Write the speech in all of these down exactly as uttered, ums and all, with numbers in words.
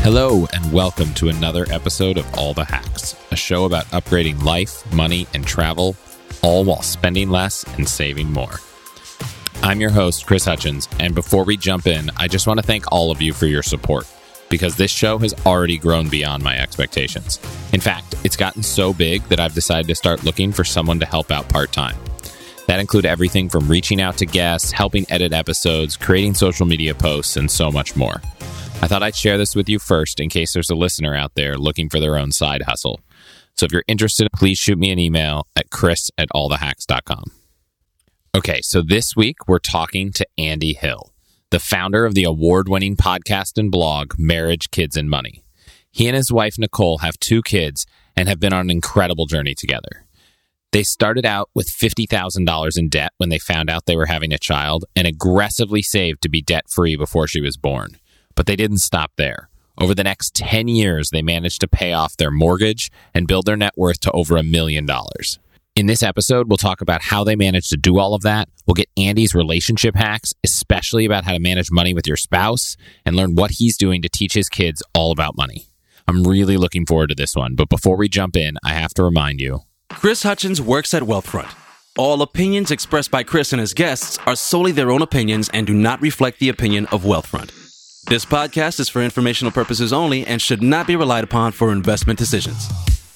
Hello, and welcome to another episode of All the Hacks, a show about upgrading life, money, and travel, all while spending less and saving more. I'm your host, Chris Hutchins, and before we jump in, I just want to thank all of you for your support, because this show has already grown beyond my expectations. In fact, it's gotten so big that I've decided to start looking for someone to help out part-time. That includes everything from reaching out to guests, helping edit episodes, creating social media posts, and so much more. I thought I'd share this with you first in case there's a listener out there looking for their own side hustle. So if you're interested, please shoot me an email at chris at all the hacks dot com. Okay, so this week we're talking to Andy Hill, the founder of the award-winning podcast and blog, Marriage, Kids, and Money. He and his wife, Nicole, have two kids and have been on an incredible journey together. They started out with fifty thousand dollars in debt when they found out they were having a child and aggressively saved to be debt-free before she was born. But they didn't stop there. Over the next ten years, they managed to pay off their mortgage and build their net worth to over a million dollars. In this episode, we'll talk about how they managed to do all of that. We'll get Andy's relationship hacks, especially about how to manage money with your spouse, and learn what he's doing to teach his kids all about money. I'm really looking forward to this one, but before we jump in, I have to remind you. Chris Hutchins works at Wealthfront. All opinions expressed by Chris and his guests are solely their own opinions and do not reflect the opinion of Wealthfront. This podcast is for informational purposes only and should not be relied upon for investment decisions.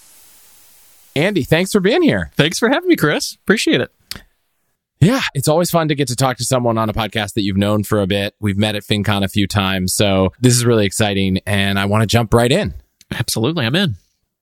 Andy, thanks for being here. Thanks for having me, Chris. Appreciate it. Yeah, it's always fun to get to talk to someone on a podcast that you've known for a bit. We've met at FinCon a few times, so this is really exciting, and I want to jump right in. Absolutely, I'm in.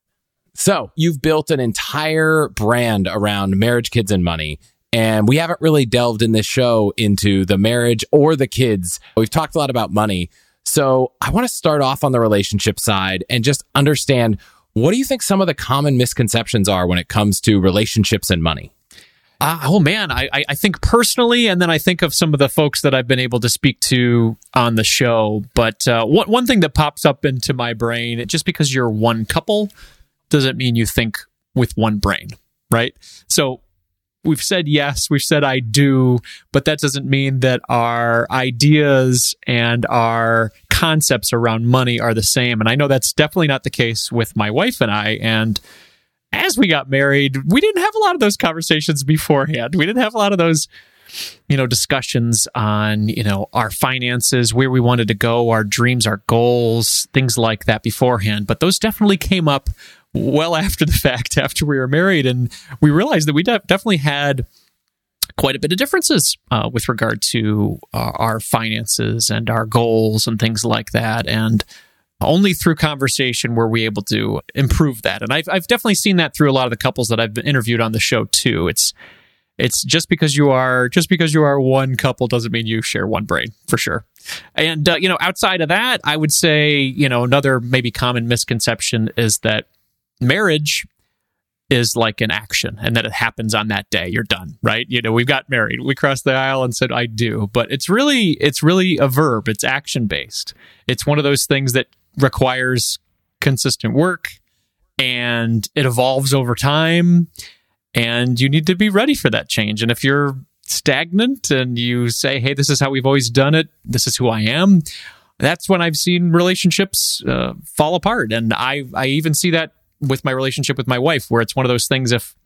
So, you've built an entire brand around marriage, kids, and money. And we haven't really delved in this show into the marriage or the kids. We've talked a lot about money. So I want to start off on the relationship side and just understand, what do you think some of the common misconceptions are when it comes to relationships and money? Uh, oh, man, I, I think personally, and then I think of some of the folks that I've been able to speak to on the show. But uh, one, one thing that pops up into my brain, just because you're one couple doesn't mean you think with one brain, right? So we've said yes, we've said I do, but that doesn't mean that our ideas and our concepts around money are the same. And I know that's definitely not the case with my wife and I. And as we got married, we didn't have a lot of those conversations beforehand. We didn't have a lot of those, you know, discussions on, you know, our finances, where we wanted to go, our dreams, our goals, things like that beforehand. But those definitely came up well after the fact, after we were married, and we realized that we de- definitely had quite a bit of differences uh, with regard to uh, our finances and our goals and things like that. And only through conversation were we able to improve that. And I've I've definitely seen that through a lot of the couples that I've been interviewed on the show too. It's it's just because you are just because you are one couple doesn't mean you share one brain, for sure. And uh, you know, outside of that, I would say, you know, another maybe common misconception is that marriage is like an action and that it happens on that day. You're done, right? You know, we've got married. We crossed the aisle and said, I do. But it's really, it's really a verb. It's action based. It's one of those things that requires consistent work and it evolves over time. And you need to be ready for that change. And if you're stagnant and you say, hey, this is how we've always done it, this is who I am, that's when I've seen relationships uh, fall apart. And I, I even see that with my relationship with my wife, where it's one of those things, if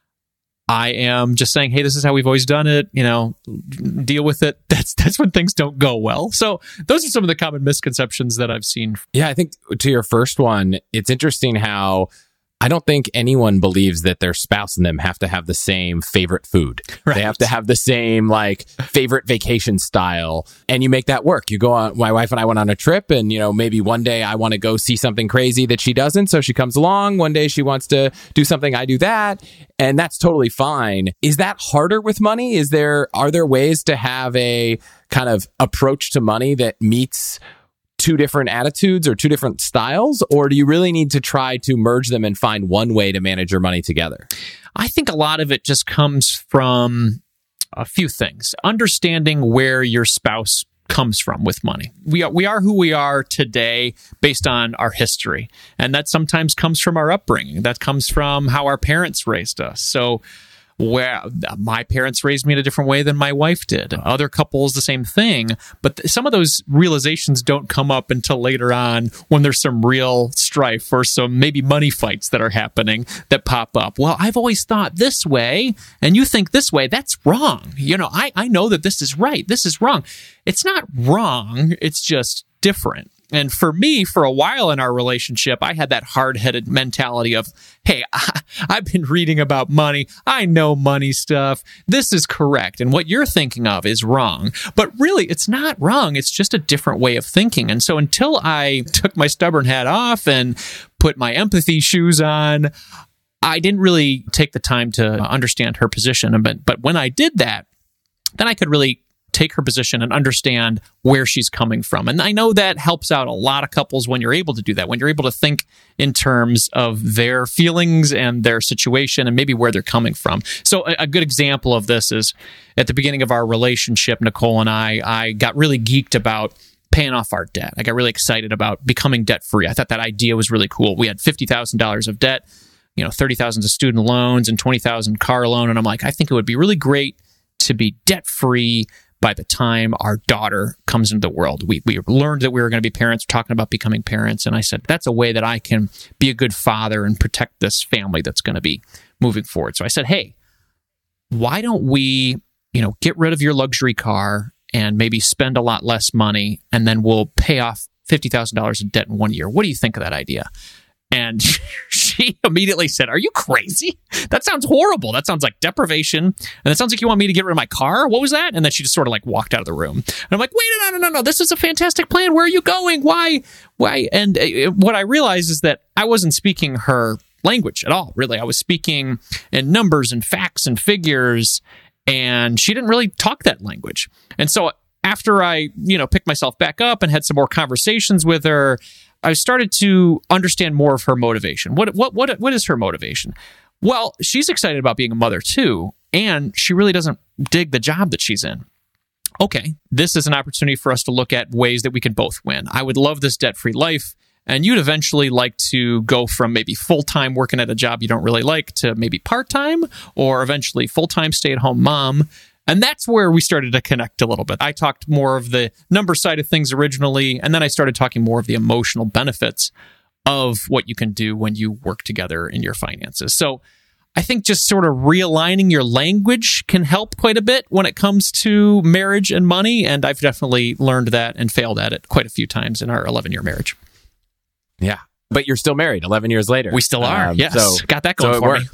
I am just saying, hey, this is how we've always done it, you know, deal with it, that's that's when things don't go well. So those are some of the common misconceptions that I've seen. Yeah, I think to your first one, it's interesting how I don't think anyone believes that their spouse and them have to have the same favorite food. Right. They have to have the same like favorite vacation style, and you make that work. You go on, my wife and I went on a trip, and you know, maybe one day I want to go see something crazy that she doesn't, so she comes along. One day she wants to do something, I do that, and that's totally fine. Is that harder with money? Is there, are there ways to have a kind of approach to money that meets two different attitudes or two different styles, or do you really need to try to merge them and find one way to manage your money together? I think a lot of it just comes from a few things. Understanding where your spouse comes from with money. We are, we are who we are today based on our history. And that sometimes comes from our upbringing. That comes from how our parents raised us. So where my parents raised me in a different way than my wife did. Other couples, the same thing. But th- some of those realizations don't come up until later on when there's some real strife or some maybe money fights that are happening that pop up. Well, I've always thought this way, and you think this way. That's wrong. You know, I, I know that this is right. This is wrong. It's not wrong. It's just different. And for me, for a while in our relationship, I had that hard-headed mentality of, hey, I, I've been reading about money. I know money stuff. This is correct. And what you're thinking of is wrong. But really, it's not wrong. It's just a different way of thinking. And so until I took my stubborn hat off and put my empathy shoes on, I didn't really take the time to understand her position. But, but when I did that, then I could really take her position and understand where she's coming from. And I know that helps out a lot of couples when you're able to do that, when you're able to think in terms of their feelings and their situation and maybe where they're coming from. So a, a good example of this is at the beginning of our relationship, Nicole and I, I got really geeked about paying off our debt. I got really excited about becoming debt-free. I thought that idea was really cool. We had fifty thousand dollars of debt, you know, thirty thousand dollars of student loans and twenty thousand dollars car loan. And I'm like, I think it would be really great to be debt-free by the time our daughter comes into the world. We we learned that we were going to be parents, talking about becoming parents, and I said, that's a way that I can be a good father and protect this family that's going to be moving forward. So I said, hey, why don't we, you know, get rid of your luxury car and maybe spend a lot less money, and then we'll pay off fifty thousand dollars in debt in one year. What do you think of that idea? And she immediately said, are you crazy? That sounds horrible. That sounds like deprivation. And it sounds like you want me to get rid of my car. What was that? And then she just sort of like walked out of the room. And I'm like, wait, no, no, no, no. This is a fantastic plan. Where are you going? Why? Why? And uh, what I realized is that I wasn't speaking her language at all, really. I was speaking in numbers and facts and figures, and she didn't really talk that language. And so after I, you know, picked myself back up and had some more conversations with her, I started to understand more of her motivation. What what what what is her motivation? Well, she's excited about being a mother too, and she really doesn't dig the job that she's in. Okay, this is an opportunity for us to look at ways that we can both win. I would love this debt-free life, and you'd eventually like to go from maybe full-time working at a job you don't really like to maybe part-time, or eventually full-time stay-at-home mom. And that's where we started to connect a little bit. I talked more of the number side of things originally, and then I started talking more of the emotional benefits of what you can do when you work together in your finances. So I think just sort of realigning your language can help quite a bit when it comes to marriage and money, and I've definitely learned that and failed at it quite a few times in our eleven-year marriage. Yeah, but you're still married eleven years later. We still are, um, yes. So, Got that going so for me.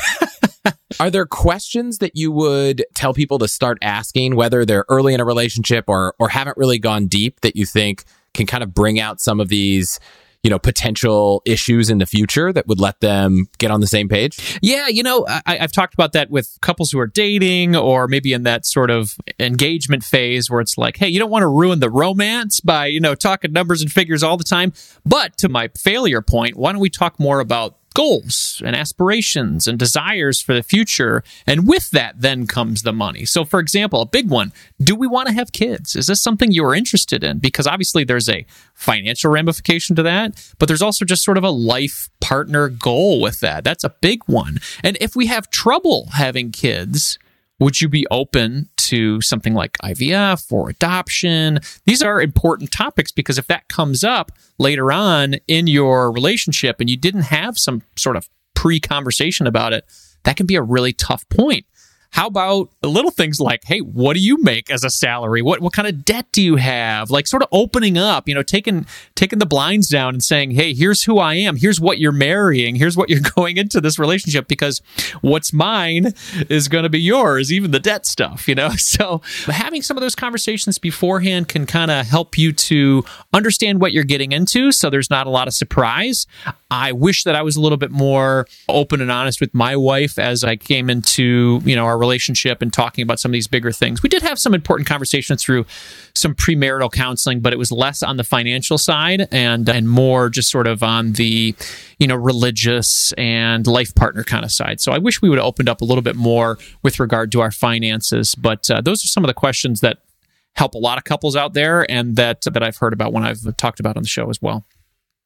Are there questions that you would tell people to start asking, whether they're early in a relationship or or haven't really gone deep, that you think can kind of bring out some of these, you know, potential issues in the future that would let them get on the same page? Yeah, you know, I, I've talked about that with couples who are dating or maybe in that sort of engagement phase where it's like, hey, you don't want to ruin the romance by, you know, talking numbers and figures all the time. But to my failure point, why don't we talk more about goals and aspirations and desires for the future? And with that, then comes the money. So, for example, a big one, do we want to have kids? Is this something you're interested in? Because obviously there's a financial ramification to that, but there's also just sort of a life partner goal with that. That's a big one. And if we have trouble having kids, would you be open to something like I V F or adoption? These are important topics because if that comes up later on in your relationship and you didn't have some sort of pre-conversation about it, that can be a really tough point. How about little things like, hey, what do you make as a salary? What what kind of debt do you have? Like sort of opening up, you know, taking taking the blinds down and saying, hey, here's who I am. Here's what you're marrying. Here's what you're going into this relationship, because what's mine is going to be yours, even the debt stuff, you know? So having some of those conversations beforehand can kind of help you to understand what you're getting into so there's not a lot of surprise. I wish that I was a little bit more open and honest with my wife as I came into, you know, our relationship and talking about some of these bigger things. We did have some important conversations through some premarital counseling, but it was less on the financial side and and more just sort of on the, you know, religious and life partner kind of side. So I wish we would have opened up a little bit more with regard to our finances. But uh, those are some of the questions that help a lot of couples out there and that that I've heard about when I've talked about on the show as well.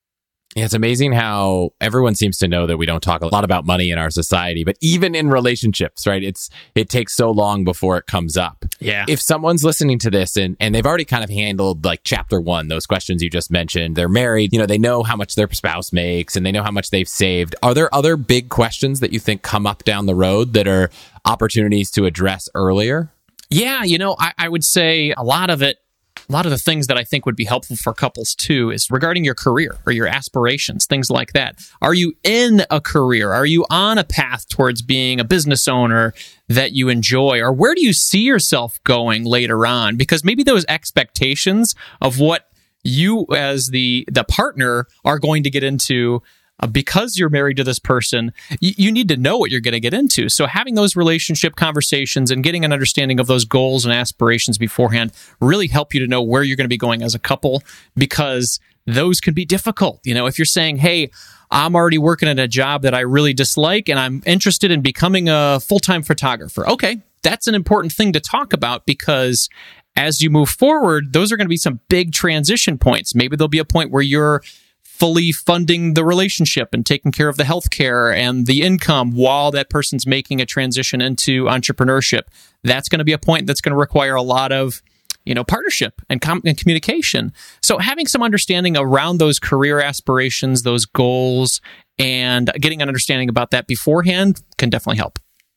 Yeah, it's amazing how everyone seems to know that we don't talk a lot about money in our society, but even in relationships, right? It's it takes so long before it comes up. Yeah. If someone's listening to this and, and they've already kind of handled like chapter one, those questions you just mentioned, they're married, you know, they know how much their spouse makes and they know how much they've saved. Are there other big questions that you think come up down the road that are opportunities to address earlier? Yeah, you know, I, I would say a lot of it, a lot of the things that I think would be helpful for couples too is regarding your career or your aspirations, things like that. Are you in a career? Are you on a path towards being a business owner that you enjoy? Or where do you see yourself going later on? Because maybe those expectations of what you as the the partner are going to get into, Uh, because you're married to this person, you, you need to know what you're going to get into. So having those relationship conversations and getting an understanding of those goals and aspirations beforehand really help you to know where you're going to be going as a couple, because those can be difficult. You know, if you're saying, hey, I'm already working at a job that I really dislike and I'm interested in becoming a full-time photographer. Okay, that's an important thing to talk about, because as you move forward, those are going to be some big transition points. Maybe there'll be a point where you're fully funding the relationship and taking care of the healthcare and the income while that person's making a transition into entrepreneurship. That's going to be a point that's going to require a lot of, you know, partnership and, com- and communication. So having some understanding around those career aspirations, those goals, and getting an understanding about that beforehand can definitely help.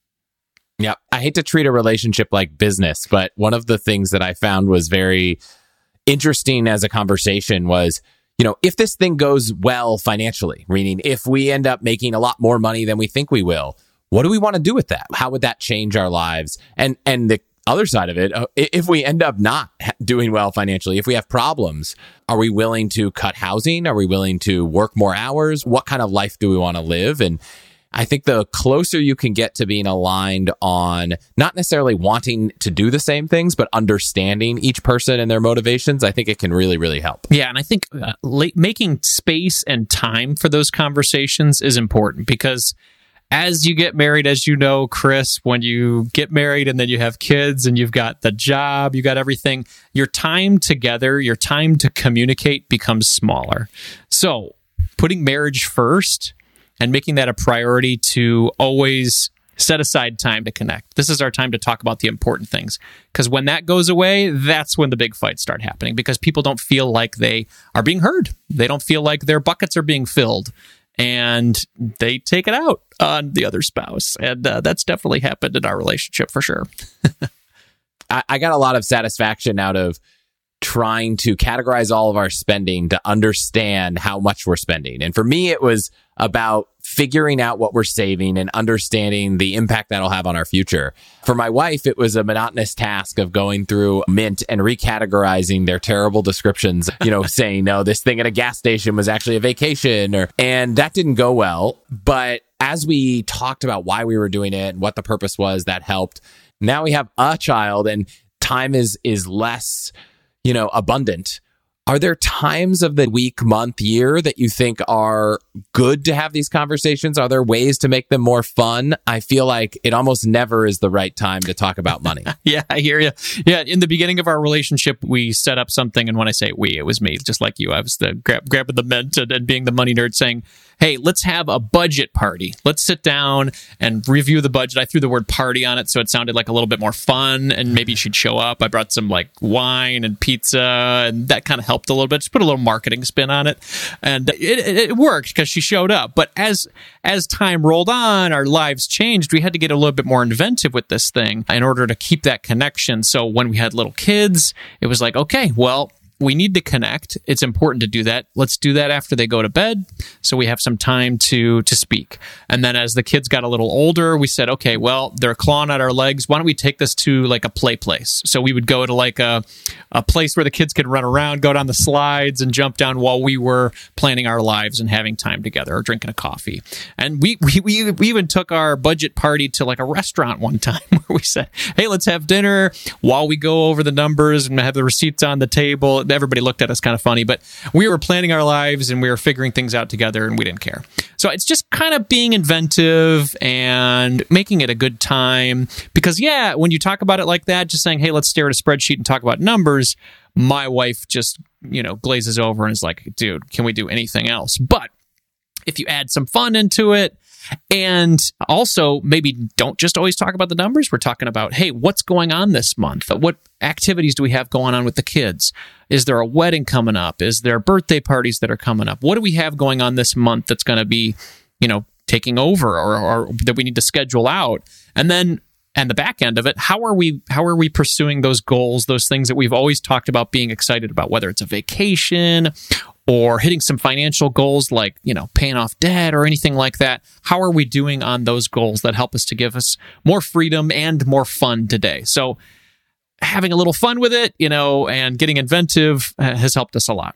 Yeah. I hate to treat a relationship like business, but one of the things that I found was very interesting as a conversation was, you know, if this thing goes well financially, meaning if we end up making a lot more money than we think we will, what do we want to do with that? How would that change our lives? And and the other side of it, if we end up not doing well financially, if we have problems, are we willing to cut housing? Are we willing to work more hours? What kind of life do we want to live? And I think the closer you can get to being aligned on not necessarily wanting to do the same things, but understanding each person and their motivations, I think it can really, really help. Yeah, and I think uh, la- making space and time for those conversations is important, because as you get married, as you know, Chris, when you get married and then you have kids and you've got the job, you got everything, your time together, your time to communicate becomes smaller. So putting marriage first and making that a priority to always set aside time to connect. This is our time to talk about the important things. Because when that goes away, that's when the big fights start happening, because people don't feel like they are being heard. They don't feel like their buckets are being filled. And they take it out on the other spouse. And uh, that's definitely happened in our relationship for sure. I, I got a lot of satisfaction out of trying to categorize all of our spending to understand how much we're spending. And for me, it was about figuring out what we're saving and understanding the impact that'll have on our future. For my wife, it was a monotonous task of going through Mint and recategorizing their terrible descriptions, you know, saying, no, this thing at a gas station was actually a vacation, or, and that didn't go well. But as we talked about why we were doing it and what the purpose was, that helped. Now we have a child and time is, is less, you know, abundant. Are there times of the week, month, year that you think are good to have these conversations? Are there ways to make them more fun? I feel like it almost never is the right time to talk about money. Yeah, I hear you. Yeah, in the beginning of our relationship, we set up something, and when I say we, it was me, just like you. I was the grab, grabbing the mint and, and being the money nerd, saying, hey, let's have a budget party. Let's sit down and review the budget. I threw the word party on it, so it sounded like a little bit more fun, and maybe she'd show up. I brought some like wine and pizza, and that kind of helped a little bit. Just put a little marketing spin on it, and it, it, it worked because she showed up. But as as time rolled on, our lives changed. We had to get a little bit more inventive with this thing in order to keep that connection. So when we had little kids, it was like, okay, well, we need to connect. It's important to do that. Let's do that after they go to bed, so we have some time to to speak. And then as the kids got a little older, we said, okay, well, they're clawing at our legs. Why don't we take this to like a play place? So we would go to like a, a place where the kids could run around, go down the slides, and jump down while we were planning our lives and having time together or drinking a coffee. And we we we, we even took our budget party to like a restaurant one time where we said, hey, let's have dinner while we go over the numbers and have the receipts on the table. Everybody looked at us kind of funny, but we were planning our lives and we were figuring things out together, and we didn't care. So it's just kind of being inventive and making it a good time, because yeah, when you talk about it like that, just saying, hey, let's stare at a spreadsheet and talk about numbers, my wife just you know, glazes over and is like, dude, can we do anything else? But if you add some fun into it, and also maybe don't just always talk about the numbers. We're talking about, hey, what's going on this month? What activities do we have going on with the kids? Is there a wedding coming up? Is there birthday parties that are coming up? What do we have going on this month that's going to be, you know, taking over or, or that we need to schedule out? And then, and the back end of it, how are we how are we pursuing those goals, those things that we've always talked about being excited about, whether it's a vacation or hitting some financial goals like, you know, paying off debt or anything like that? How are we doing on those goals that help us to give us more freedom and more fun today? So having a little fun with it, you know, and getting inventive uh, has helped us a lot.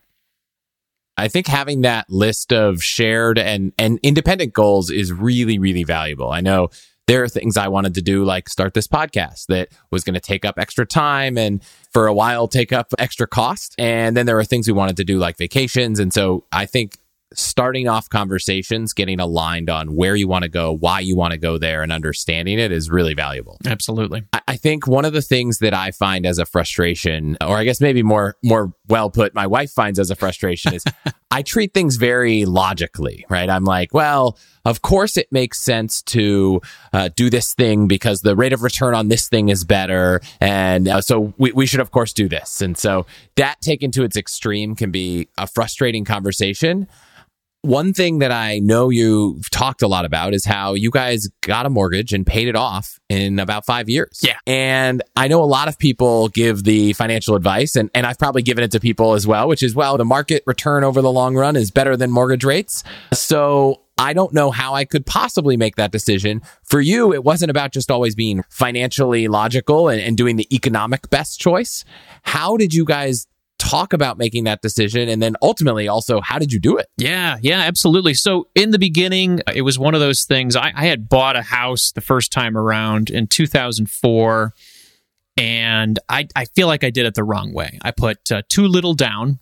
I think having that list of shared and, and independent goals is really, really valuable. I know there are things I wanted to do, like start this podcast that was going to take up extra time and for a while take up extra cost. And then there are things we wanted to do like vacations. And so I think starting off conversations, getting aligned on where you want to go, why you want to go there, and understanding it is really valuable. Absolutely. I, I think one of the things that I find as a frustration, or I guess maybe more more well put, my wife finds as a frustration is I treat things very logically, right? I'm like, well, of course it makes sense to uh, do this thing because the rate of return on this thing is better. And uh, so we, we should, of course, do this. And so that taken to its extreme can be a frustrating conversation. One thing that I know you've talked a lot about is how you guys got a mortgage and paid it off in about five years. Yeah. And I know a lot of people give the financial advice, and, and I've probably given it to people as well, which is, well, the market return over the long run is better than mortgage rates. So I don't know how I could possibly make that decision. For you, it wasn't about just always being financially logical and, and doing the economic best choice. How did you guys talk about making that decision? And then ultimately also, how did you do it? Yeah, yeah, absolutely. So in the beginning, it was one of those things. I, I had bought a house the first time around in two thousand four, and I, I feel like I did it the wrong way. I put uh, too little down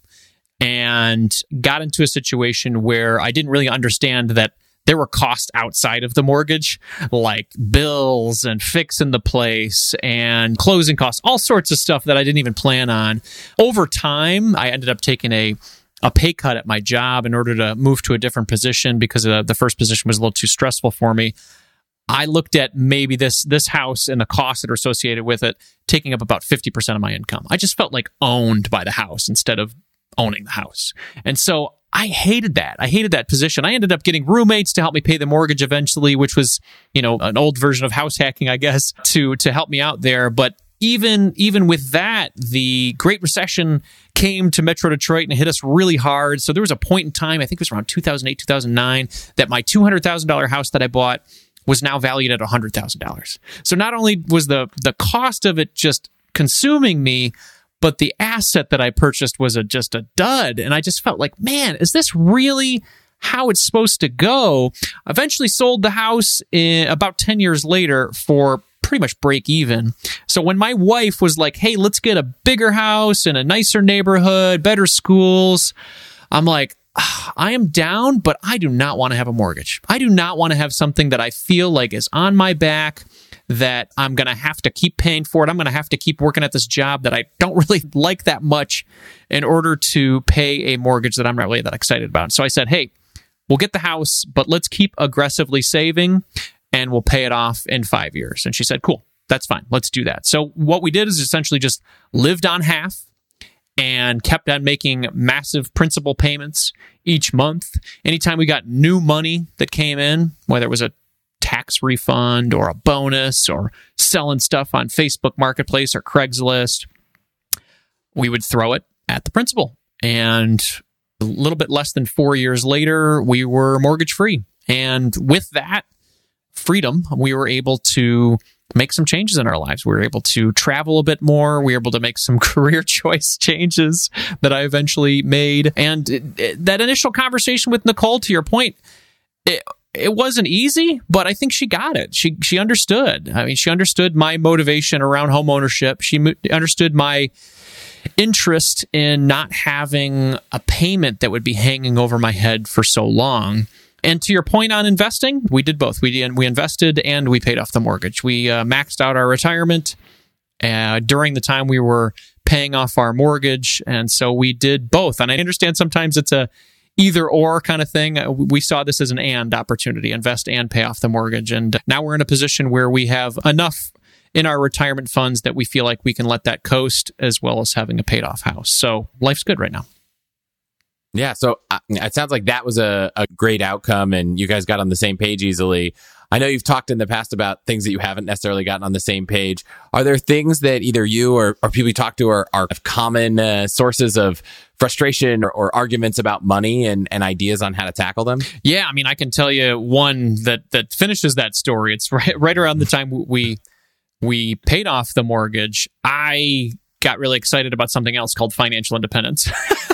and got into a situation where I didn't really understand that there were costs outside of the mortgage, like bills and fixing the place and closing costs, all sorts of stuff that I didn't even plan on. Over time, I ended up taking a, a pay cut at my job in order to move to a different position because uh, the first position was a little too stressful for me. I looked at maybe this this house and the costs that are associated with it taking up about fifty percent of my income. I just felt like owned by the house instead of owning the house. And so I hated that. I hated that position. I ended up getting roommates to help me pay the mortgage eventually, which was, you know, an old version of house hacking, I guess, to to help me out there. But even even with that, the Great Recession came to Metro Detroit and hit us really hard. So there was a point in time, I think it was around two thousand eight, two thousand nine, that my two hundred thousand dollars house that I bought was now valued at one hundred thousand dollars. So not only was the the cost of it just consuming me, but the asset that I purchased was a, just a dud. And I just felt like, man, is this really how it's supposed to go? Eventually sold the house in, about ten years later for pretty much break even. So when my wife was like, hey, let's get a bigger house in a nicer neighborhood, better schools, I'm like, I am down, but I do not want to have a mortgage. I do not want to have something that I feel like is on my back, that I'm going to have to keep paying for it. I'm going to have to keep working at this job that I don't really like that much in order to pay a mortgage that I'm not really that excited about. So I said, hey, we'll get the house, but let's keep aggressively saving and we'll pay it off in five years. And she said, cool, that's fine. Let's do that. So what we did is essentially just lived on half and kept on making massive principal payments each month. Anytime we got new money that came in, whether it was a tax refund or a bonus or selling stuff on Facebook Marketplace or Craigslist, we would throw it at the principal. And a little bit less than four years later, we were mortgage free. And with that freedom, we were able to make some changes in our lives. We were able to travel a bit more. We were able to make some career choice changes that I eventually made. And it, it, that initial conversation with Nicole, to your point, it, It wasn't easy, but I think she got it. She she understood. I mean, she understood my motivation around home ownership. She mo- understood my interest in not having a payment that would be hanging over my head for so long. And to your point on investing, we did both. We did, we invested and we paid off the mortgage. We uh, maxed out our retirement uh, during the time we were paying off our mortgage. And so we did both. And I understand sometimes it's a either or kind of thing. We saw this as an and opportunity, invest and pay off the mortgage. And now we're in a position where we have enough in our retirement funds that we feel like we can let that coast, as well as having a paid off house. So life's good right now. Yeah. So uh, it sounds like that was a, a great outcome and you guys got on the same page easily. I know you've talked in the past about things that you haven't necessarily gotten on the same page. Are there things that either you or, or people you talk to are, are common uh, sources of frustration or, or arguments about money and, and ideas on how to tackle them? Yeah. I mean, I can tell you one that, that finishes that story. It's right, right around the time we, we paid off the mortgage. I got really excited about something else called financial independence.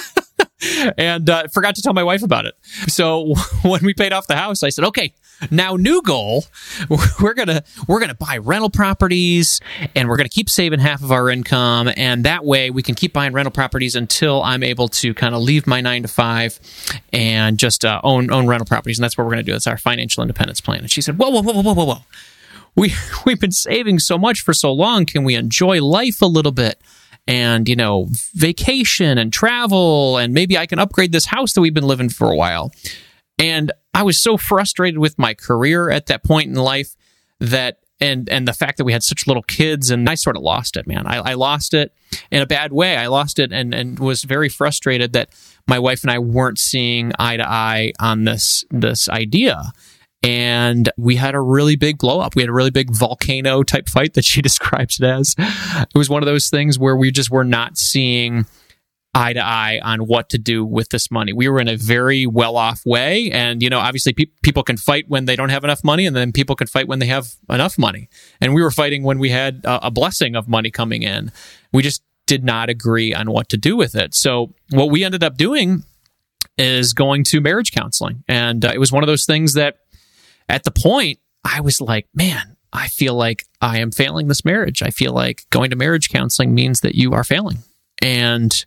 And uh, forgot to tell my wife about it. So when we paid off the house, I said, "Okay, now new goal. We're gonna we're gonna buy rental properties, and we're gonna keep saving half of our income, and that way we can keep buying rental properties until I'm able to kind of leave my nine to five and just uh, own own rental properties, and that's what we're gonna do. That's our financial independence plan." And she said, "Whoa, whoa, whoa, whoa, whoa, whoa! We we've been saving so much for so long. Can we enjoy life a little bit?" And, you know, vacation and travel, and maybe I can upgrade this house that we've been living for a while. And I was so frustrated with my career at that point in life that, and and the fact that we had such little kids, and I sort of lost it, man. I, I lost it in a bad way. I lost it and, and was very frustrated that my wife and I weren't seeing eye to eye on this this idea. And we had a really big blow up. We had a really big volcano type fight that she describes it as. It was one of those things where we just were not seeing eye to eye on what to do with this money. We were in a very well off way. And, you know, obviously pe- people can fight when they don't have enough money, and then people can fight when they have enough money. And we were fighting when we had a, a blessing of money coming in. We just did not agree on what to do with it. So what we ended up doing is going to marriage counseling. And uh, it was one of those things that, at the point, I was like, man, I feel like I am failing this marriage. I feel like going to marriage counseling means that you are failing. And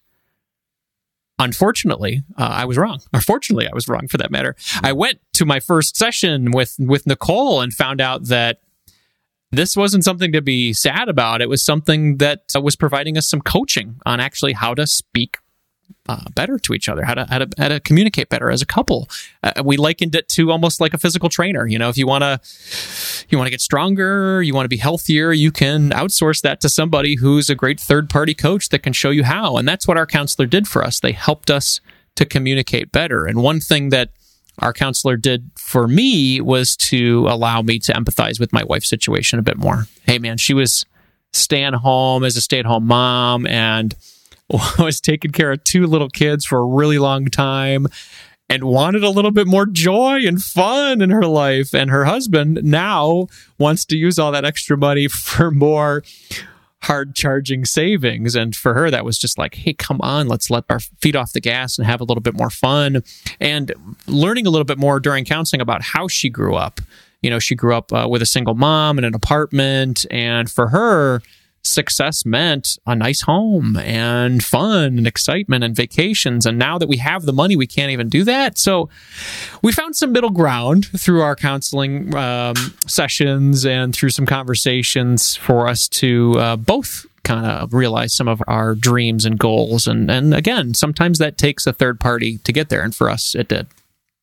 unfortunately, uh, I was wrong. Or fortunately, I was wrong for that matter. I went to my first session with, with Nicole and found out that this wasn't something to be sad about. It was something that uh, was providing us some coaching on actually how to speak Uh, better to each other, how to, how to how to communicate better as a couple. Uh, we likened it to almost like a physical trainer. You know, if you want to you want to get stronger, you want to be healthier, you can outsource that to somebody who's a great third-party coach that can show you how. And that's what our counselor did for us. They helped us to communicate better. And one thing that our counselor did for me was to allow me to empathize with my wife's situation a bit more. Hey, man, she was staying home as a stay-at-home mom and was taking care of two little kids for a really long time and wanted a little bit more joy and fun in her life. And her husband now wants to use all that extra money for more hard charging savings. And for her, that was just like, hey, come on, let's let our feet off the gas and have a little bit more fun. And learning a little bit more during counseling about how she grew up. You know, she grew up uh, with a single mom in an apartment. And for her, success meant a nice home and fun and excitement and vacations. And now that we have the money, we can't even do that. So we found some middle ground through our counseling um, sessions and through some conversations for us to uh, both kind of realize some of our dreams and goals. And, and again, sometimes that takes a third party to get there. And for us, it did.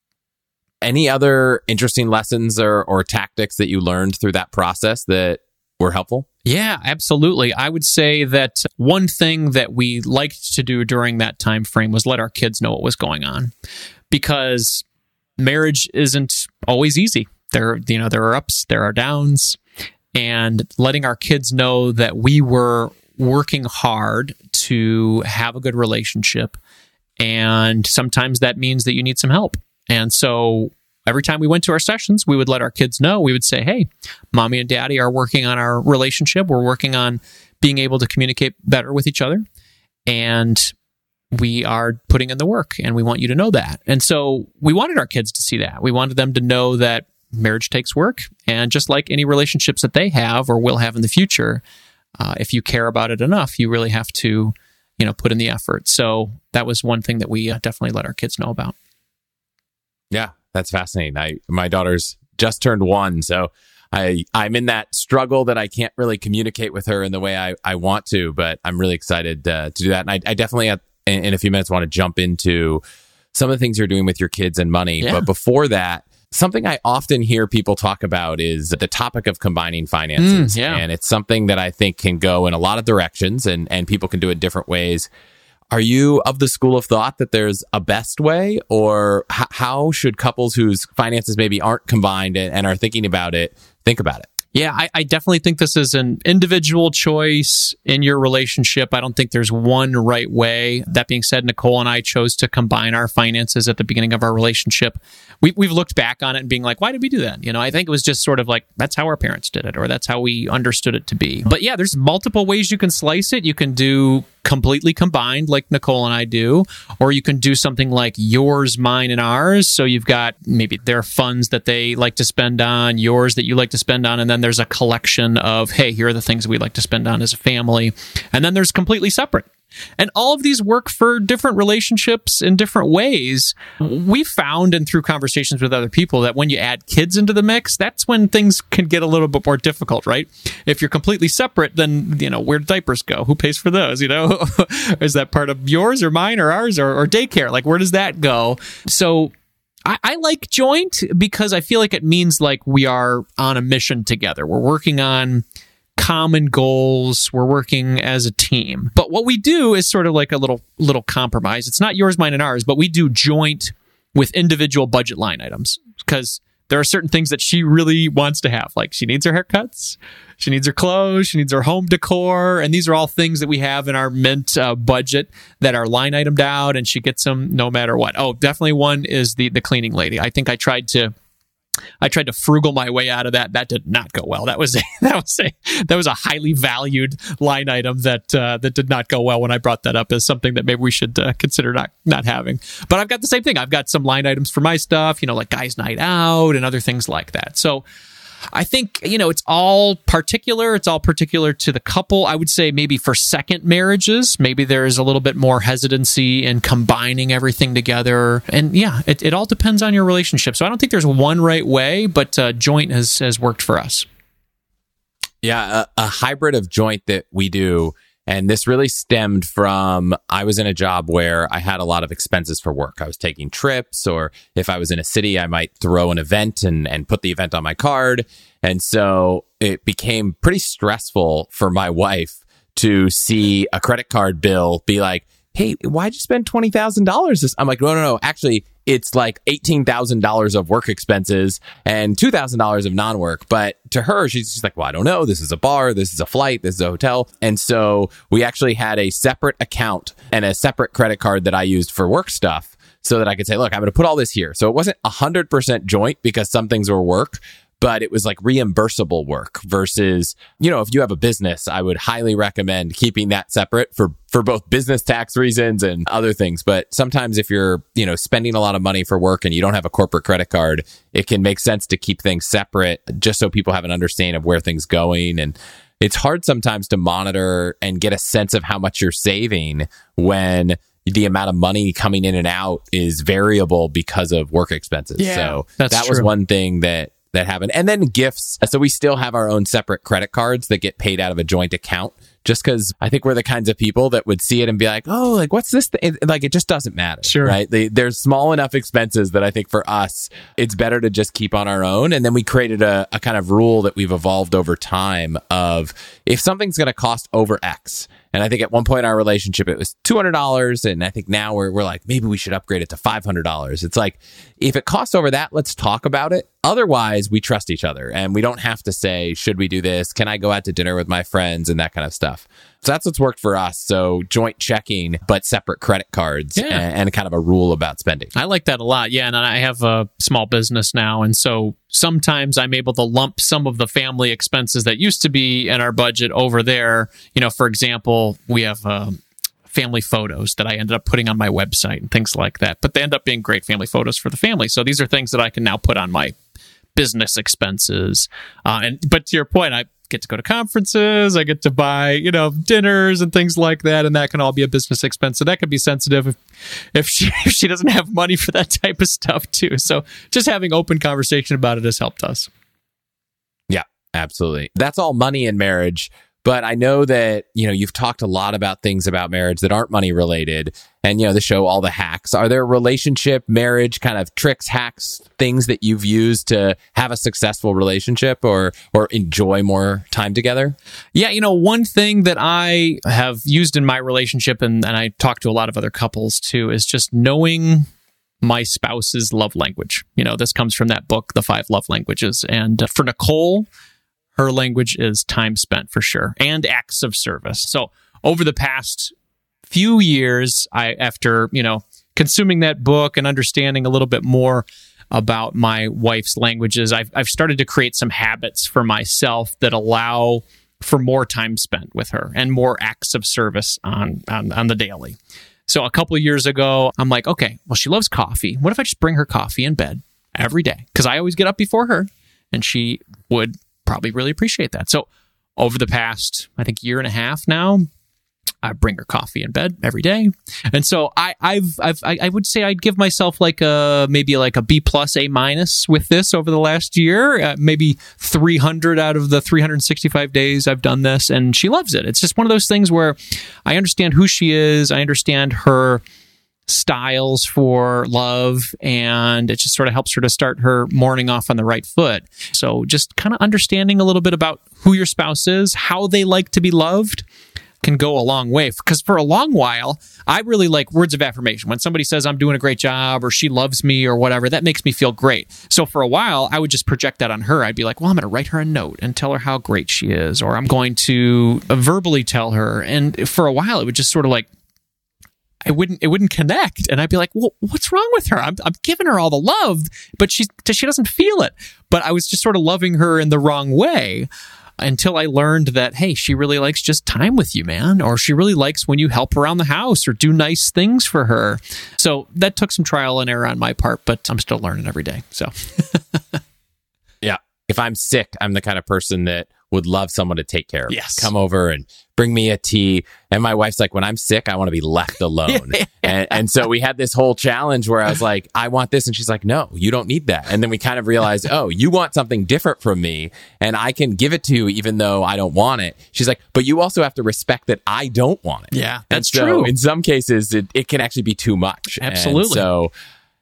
Any other interesting lessons or, or tactics that you learned through that process that were helpful? Yeah, absolutely. I would say that one thing that we liked to do during that time frame was let our kids know what was going on, because marriage isn't always easy. There, you know, there are ups, there are downs, and letting our kids know that we were working hard to have a good relationship, and sometimes that means that you need some help. And so every time we went to our sessions, we would let our kids know. We would say, hey, mommy and daddy are working on our relationship. We're working on being able to communicate better with each other. And we are putting in the work, and we want you to know that. And so we wanted our kids to see that. We wanted them to know that marriage takes work. And just like any relationships that they have or will have in the future, uh, if you care about it enough, you really have to, you know, put in the effort. So that was one thing that we uh, definitely let our kids know about. Yeah. That's fascinating. I, my daughter's just turned one, so I, I'm in that struggle that I can't really communicate with her in the way I, I want to, but I'm really excited uh, to do that. And I, I definitely, uh, in, in a few minutes, want to jump into some of the things you're doing with your kids and money. Yeah. But before that, something I often hear people talk about is the topic of combining finances. Mm, yeah. And it's something that I think can go in a lot of directions, and, and people can do it different ways. Are you of the school of thought that there's a best way, or h- how should couples whose finances maybe aren't combined and, and are thinking about it, think about it? Yeah, I, I definitely think this is an individual choice in your relationship. I don't think there's one right way. That being said, Nicole and I chose to combine our finances at the beginning of our relationship. We, we've looked back on it and being like, why did we do that? You know, I think it was just sort of like, that's how our parents did it, or that's how we understood it to be. But yeah, there's multiple ways you can slice it. You can do completely combined like Nicole and I do, or you can do something like yours, mine, and ours. So you've got maybe their funds that they like to spend on, yours that you like to spend on, and then there's a collection of, hey, here are the things we like to spend on as a family. And then there's completely separate. And all of these work for different relationships in different ways. We found, and through conversations with other people, that when you add kids into the mix, that's when things can get a little bit more difficult, right? If you're completely separate, then, you know, where do diapers go? Who pays for those? You know, is that part of yours or mine or ours, or, or daycare? Like, where does that go? So I, I like joint because I feel like it means like we are on a mission together. We're working on common goals. We're working as a team. But what we do is sort of like a little little compromise. It's not yours, mine, and ours, but we do joint with individual budget line items, because there are certain things that she really wants to have. Like, she needs her haircuts, she needs her clothes, she needs her home decor, and these are all things that we have in our Mint uh, budget that are line itemed out, and she gets them no matter what. Oh, definitely one is the the cleaning lady. I think I tried to I tried to frugal my way out of that. That did not go well. That was a, that was a that was a highly valued line item that uh, that did not go well when I brought that up as something that maybe we should uh, consider not not having. But I've got the same thing. I've got some line items for my stuff, you know, like guys' night out and other things like that. So I think, you know, it's all particular. It's all particular to the couple. I would say maybe for second marriages, maybe there's a little bit more hesitancy in combining everything together. And yeah, it, it all depends on your relationship. So I don't think there's one right way, but uh, joint has, has worked for us. Yeah, a, a hybrid of joint that we do. And this really stemmed from, I was in a job where I had a lot of expenses for work. I was taking trips, or if I was in a city, I might throw an event and, and put the event on my card. And so it became pretty stressful for my wife to see a credit card bill be like, hey, why'd you spend twenty thousand dollars? I'm like, no, no, no. Actually, it's like eighteen thousand dollars of work expenses and two thousand dollars of non-work. But to her, she's just like, well, I don't know. This is a bar. This is a flight. This is a hotel. And so we actually had a separate account and a separate credit card that I used for work stuff so that I could say, look, I'm going to put all this here. So it wasn't one hundred percent joint because some things were work, but it was like reimbursable work versus, you know, if you have a business, I would highly recommend keeping that separate for, for both business tax reasons and other things. But sometimes if you're, you know, spending a lot of money for work and you don't have a corporate credit card, it can make sense to keep things separate just so people have an understanding of where things are going. And it's hard sometimes to monitor and get a sense of how much you're saving when the amount of money coming in and out is variable because of work expenses. Yeah, so that's that true. was one thing that that happened. And then gifts. So we still have our own separate credit cards that get paid out of a joint account, just because I think we're the kinds of people that would see it and be like, oh, like, what's this? Th-? Like, it just doesn't matter. Sure. Right. They, there's small enough expenses that I think for us, it's better to just keep on our own. And then we created a, a kind of rule that we've evolved over time of if something's going to cost over X. And I think at one point in our relationship, it was two hundred dollars. And I think now we're, we're like, maybe we should upgrade it to five hundred dollars. It's like, if it costs over that, let's talk about it. Otherwise, we trust each other and we don't have to say, should we do this? Can I go out to dinner with my friends and that kind of stuff? So that's what's worked for us. So joint checking, but separate credit cards Yeah. and, and kind of a rule about spending. I like that a lot. Yeah. And I have a small business now. And so sometimes I'm able to lump some of the family expenses that used to be in our budget over there. You know, for example, we have um, family photos that I ended up putting on my website and things like that. But they end up being great family photos for the family. So these are things that I can now put on my business expenses. Uh, and but to your point, I get to go to conferences, I get to buy, you know, dinners and things like that, and that can all be a business expense. So that could be sensitive if, if she if she doesn't have money for that type of stuff too. So just having open conversation about it has helped us. Yeah, Absolutely. That's all money in marriage. But I know that, you know, you've talked a lot about things about marriage that aren't money related. And, you know, the show, All the Hacks. Are there relationship, marriage kind of tricks, hacks, things that you've used to have a successful relationship or or enjoy more time together? Yeah, you know, one thing that I have used in my relationship, and, and I talk to a lot of other couples too, is just knowing my spouse's love language. You know, this comes from that book, The Five Love Languages. And for Nicole, her language is time spent for sure, and acts of service. So over the past few years, I, after, you know, consuming that book and understanding a little bit more about my wife's languages, I've, I've started to create some habits for myself that allow for more time spent with her and more acts of service on, on, on the daily. So a couple of years ago, I'm like, okay, well, she loves coffee. What if I just bring her coffee in bed every day? Because I always get up before her, and she would probably really appreciate that. So over the past, I think, year and a half now, I bring her coffee in bed every day. And so I, I've, I've, I, I would say I'd give myself like a, maybe like a B plus, A minus with this over the last year, uh, maybe three hundred out of the three hundred sixty-five days I've done this. And she loves it. It's just one of those things where I understand who she is. I understand her styles for love, and it just sort of helps her to start her morning off on the right foot. So just kind of understanding a little bit about who your spouse is, how they like to be loved, can go a long way. Because for a long while, I really like words of affirmation. When somebody says I'm doing a great job or she loves me or whatever, that makes me feel great. So for a while, I would just project that on her. I'd be like, well, I'm going to write her a note and tell her how great she is, or I'm going to verbally tell her. And for a while, it would just sort of like, I wouldn't, it wouldn't connect. And I'd be like, well, what's wrong with her? I'm, I'm giving her all the love, but she, she doesn't feel it. But I was just sort of loving her in the wrong way until I learned that, hey, she really likes just time with you, man. Or she really likes when you help around the house or do nice things for her. So that took some trial and error on my part, but I'm still learning every day. So yeah. If I'm sick, I'm the kind of person that would love someone to take care of. Yes. Come over and bring me a tea. And my wife's like, when I'm sick, I want to be left alone. yeah. and, and so we had this whole challenge where I was like, I want this. And she's like, no, you don't need that. And then we kind of realized, oh, you want something different from me, and I can give it to you even though I don't want it. She's like, but you also have to respect that I don't want it. Yeah, that's so true. In some cases, it, it can actually be too much. Absolutely. And so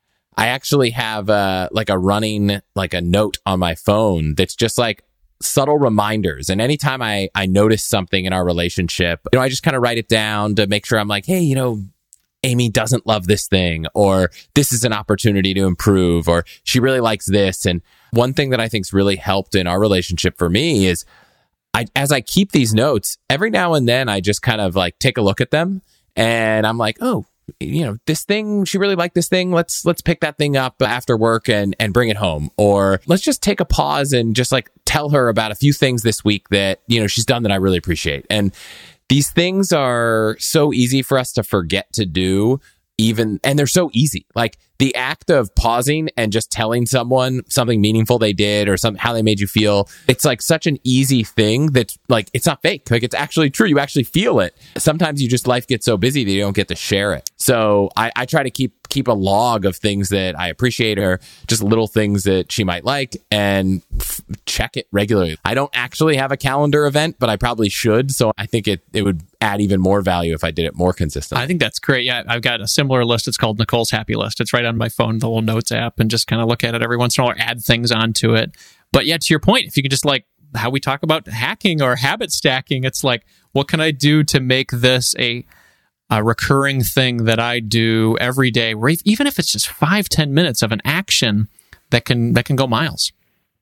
I actually have uh, like a running, like a note on my phone that's just like subtle reminders. And anytime I, I notice something in our relationship, you know, I just kind of write it down to make sure I'm like, hey, you know, Amy doesn't love this thing, or this is an opportunity to improve, or she really likes this. And one thing that I think's really helped in our relationship for me is I, as I keep these notes, every now and then I just kind of like take a look at them, and I'm like, oh, you know, this thing, she really liked this thing. Let's, let's pick that thing up after work and, and bring it home. Or let's just take a pause and just like tell her about a few things this week that, you know, she's done that I really appreciate. And these things are so easy for us to forget to do, even, and they're so easy. Like the act of pausing and just telling someone something meaningful they did or some, how they made you feel. It's like such an easy thing that's like, it's not fake. Like it's actually true. You actually feel it. Sometimes you just, life gets so busy that you don't get to share it. So I, I try to keep, keep a log of things that I appreciate her, just little things that she might like, and f- check it regularly. I don't actually have a calendar event, but I probably should. So I think it, it would add even more value if I did it more consistently. I think that's great. Yeah, I've got a similar list. It's called Nicole's Happy List. It's right on my phone, the little notes app, and just kind of look at it every once in a while or add things onto it. But yeah, to your point, if you could just like how we talk about hacking or habit stacking, it's like, what can I do to make this a a recurring thing that I do every day, where even if it's just five, ten minutes of an action that can that can go miles.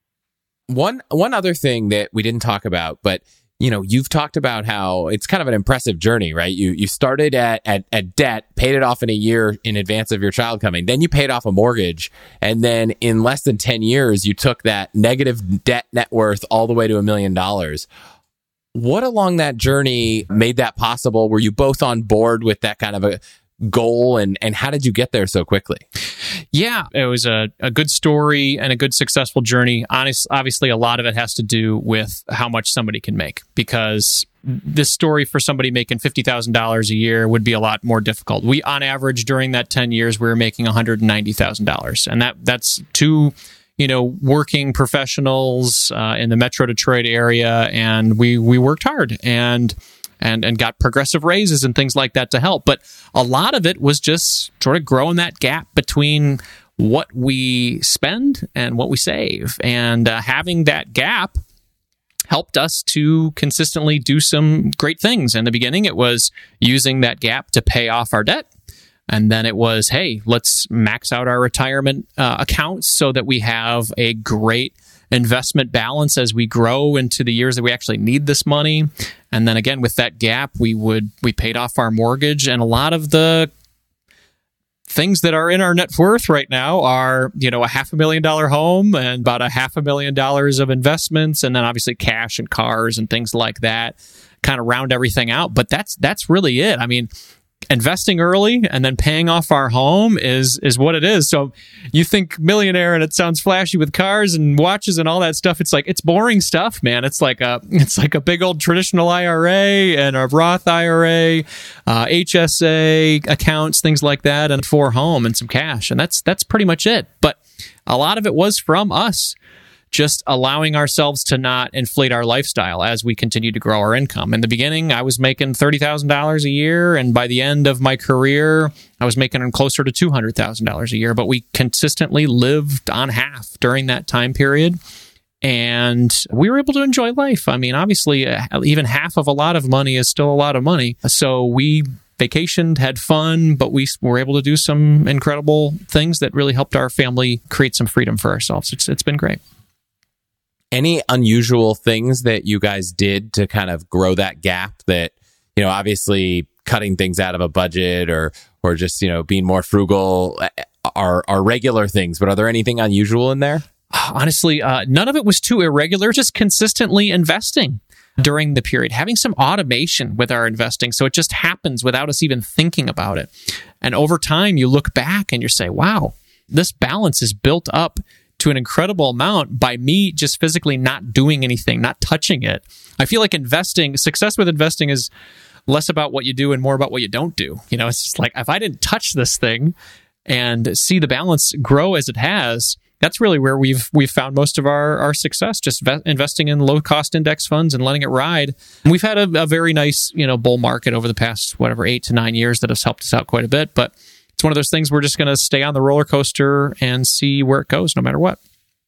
One one other thing that we didn't talk about, but you know, you've talked about how it's kind of an impressive journey, right? You you started at, at at debt, paid it off in a year in advance of your child coming. Then you paid off a mortgage. And then in less than ten years, you took that negative debt net worth all the way to a million dollars. What along that journey made that possible? Were you both on board with that kind of a goal, and, and how did you get there so quickly? Yeah, it was a, a good story and a good successful journey. Honest, obviously, a lot of it has to do with how much somebody can make, because this story for somebody making fifty thousand dollars a year would be a lot more difficult. We, on average, during that ten years, we were making one hundred ninety thousand dollars. And that that's two, you know, working professionals uh, in the Metro Detroit area, and we we worked hard and and and got progressive raises and things like that to help. But a lot of it was just sort of growing that gap between what we spend and what we save, and uh, having that gap helped us to consistently do some great things. In the beginning, it was using that gap to pay off our debt. And then it was, hey, let's max out our retirement uh, accounts so that we have a great investment balance as we grow into the years that we actually need this money. And then again, with that gap, we would we paid off our mortgage, and a lot of the things that are in our net worth right now are, you know, a half a million dollar home and about a half a million dollars of investments, and then obviously cash and cars and things like that kind of round everything out. But that's that's really it. I mean, investing early and then paying off our home is is what it is. So you think millionaire and it sounds flashy with cars and watches and all that stuff. It's like, it's boring stuff, man. It's like a it's like a big old traditional I R A and a Roth I R A, uh, H S A accounts, things like that, and for home and some cash. And that's that's pretty much it. But a lot of it was from us just allowing ourselves to not inflate our lifestyle as we continue to grow our income. In the beginning, I was making thirty thousand dollars a year, and by the end of my career, I was making closer to two hundred thousand dollars a year, but we consistently lived on half during that time period, and we were able to enjoy life. I mean, obviously, even half of a lot of money is still a lot of money, so we vacationed, had fun, but we were able to do some incredible things that really helped our family create some freedom for ourselves. It's It's been great. Any unusual things that you guys did to kind of grow that gap that, you know, obviously cutting things out of a budget or or just, you know, being more frugal are are regular things, but are there anything unusual in there? Honestly, uh, none of it was too irregular, just consistently investing during the period, having some automation with our investing. So it just happens without us even thinking about it. And over time, you look back and you say, wow, this balance is built up to an incredible amount by me just physically not doing anything, not touching it. I feel like investing, success with investing is less about what you do and more about what you don't do. You know, it's just like, if I didn't touch this thing and see the balance grow as it has, that's really where we've we've found most of our, our success, just ve- investing in low-cost index funds and letting it ride. And we've had a, a very nice, you know, bull market over the past, whatever, eight to nine years that has helped us out quite a bit. But it's one of those things we're just going to stay on the roller coaster and see where it goes no matter what.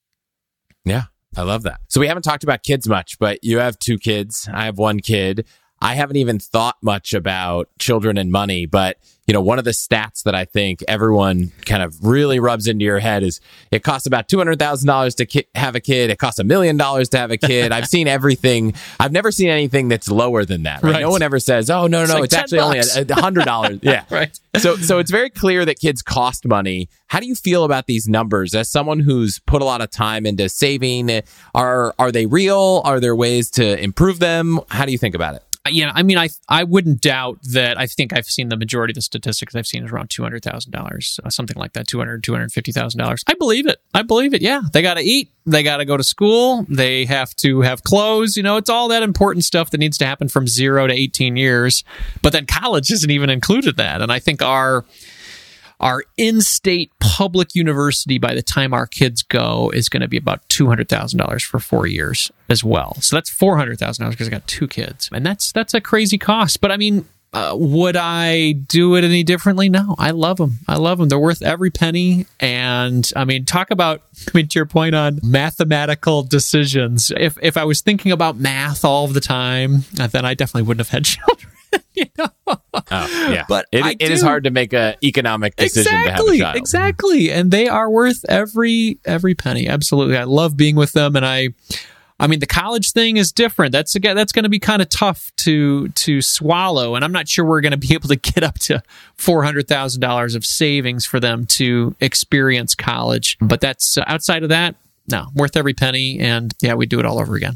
Yeah, I love that. So we haven't talked about kids much, but you have two kids. I have one kid. I haven't even thought much about children and money, but you know, one of the stats that I think everyone kind of really rubs into your head is it costs about two hundred thousand dollars to ki- have a kid. It costs a million dollars to have a kid. I've seen everything. I've never seen anything that's lower than that. Right? Right. No one ever says, oh, no, no, it's, no, like it's actually bucks. Only a hundred dollars. Yeah. Right. So, so it's very clear that kids cost money. How do you feel about these numbers as someone who's put a lot of time into saving? Are, are they real? Are there ways to improve them? How do you think about it? Yeah, I mean, I I wouldn't doubt that. I think I've seen the majority of the statistics I've seen is around two hundred thousand dollars, uh, something like that, two hundred thousand dollars, two hundred fifty thousand dollars. I believe it. I believe it, yeah. They got to eat. They got to go to school. They have to have clothes. You know, it's all that important stuff that needs to happen from zero to eighteen years. But then college isn't even included that. And I think our... Our in-state public university, by the time our kids go, is going to be about two hundred thousand dollars for four years as well. So that's four hundred thousand dollars because I got two kids. And that's that's a crazy cost. But I mean, uh, would I do it any differently? No, I love them. I love them. They're worth every penny. And I mean, talk about, I mean, to your point on mathematical decisions. If, if I was thinking about math all of the time, then I definitely wouldn't have had children. You know? Oh, yeah. But it, it is hard to make an economic decision exactly, to have a child. Exactly. And they are worth every every penny. Absolutely. I love being with them. And I I mean, the college thing is different. That's again, that's going to be kind of tough to to swallow. And I'm not sure we're going to be able to get up to four hundred thousand dollars of savings for them to experience college. But that's uh, outside of that, no, worth every penny. And yeah, we do it all over again.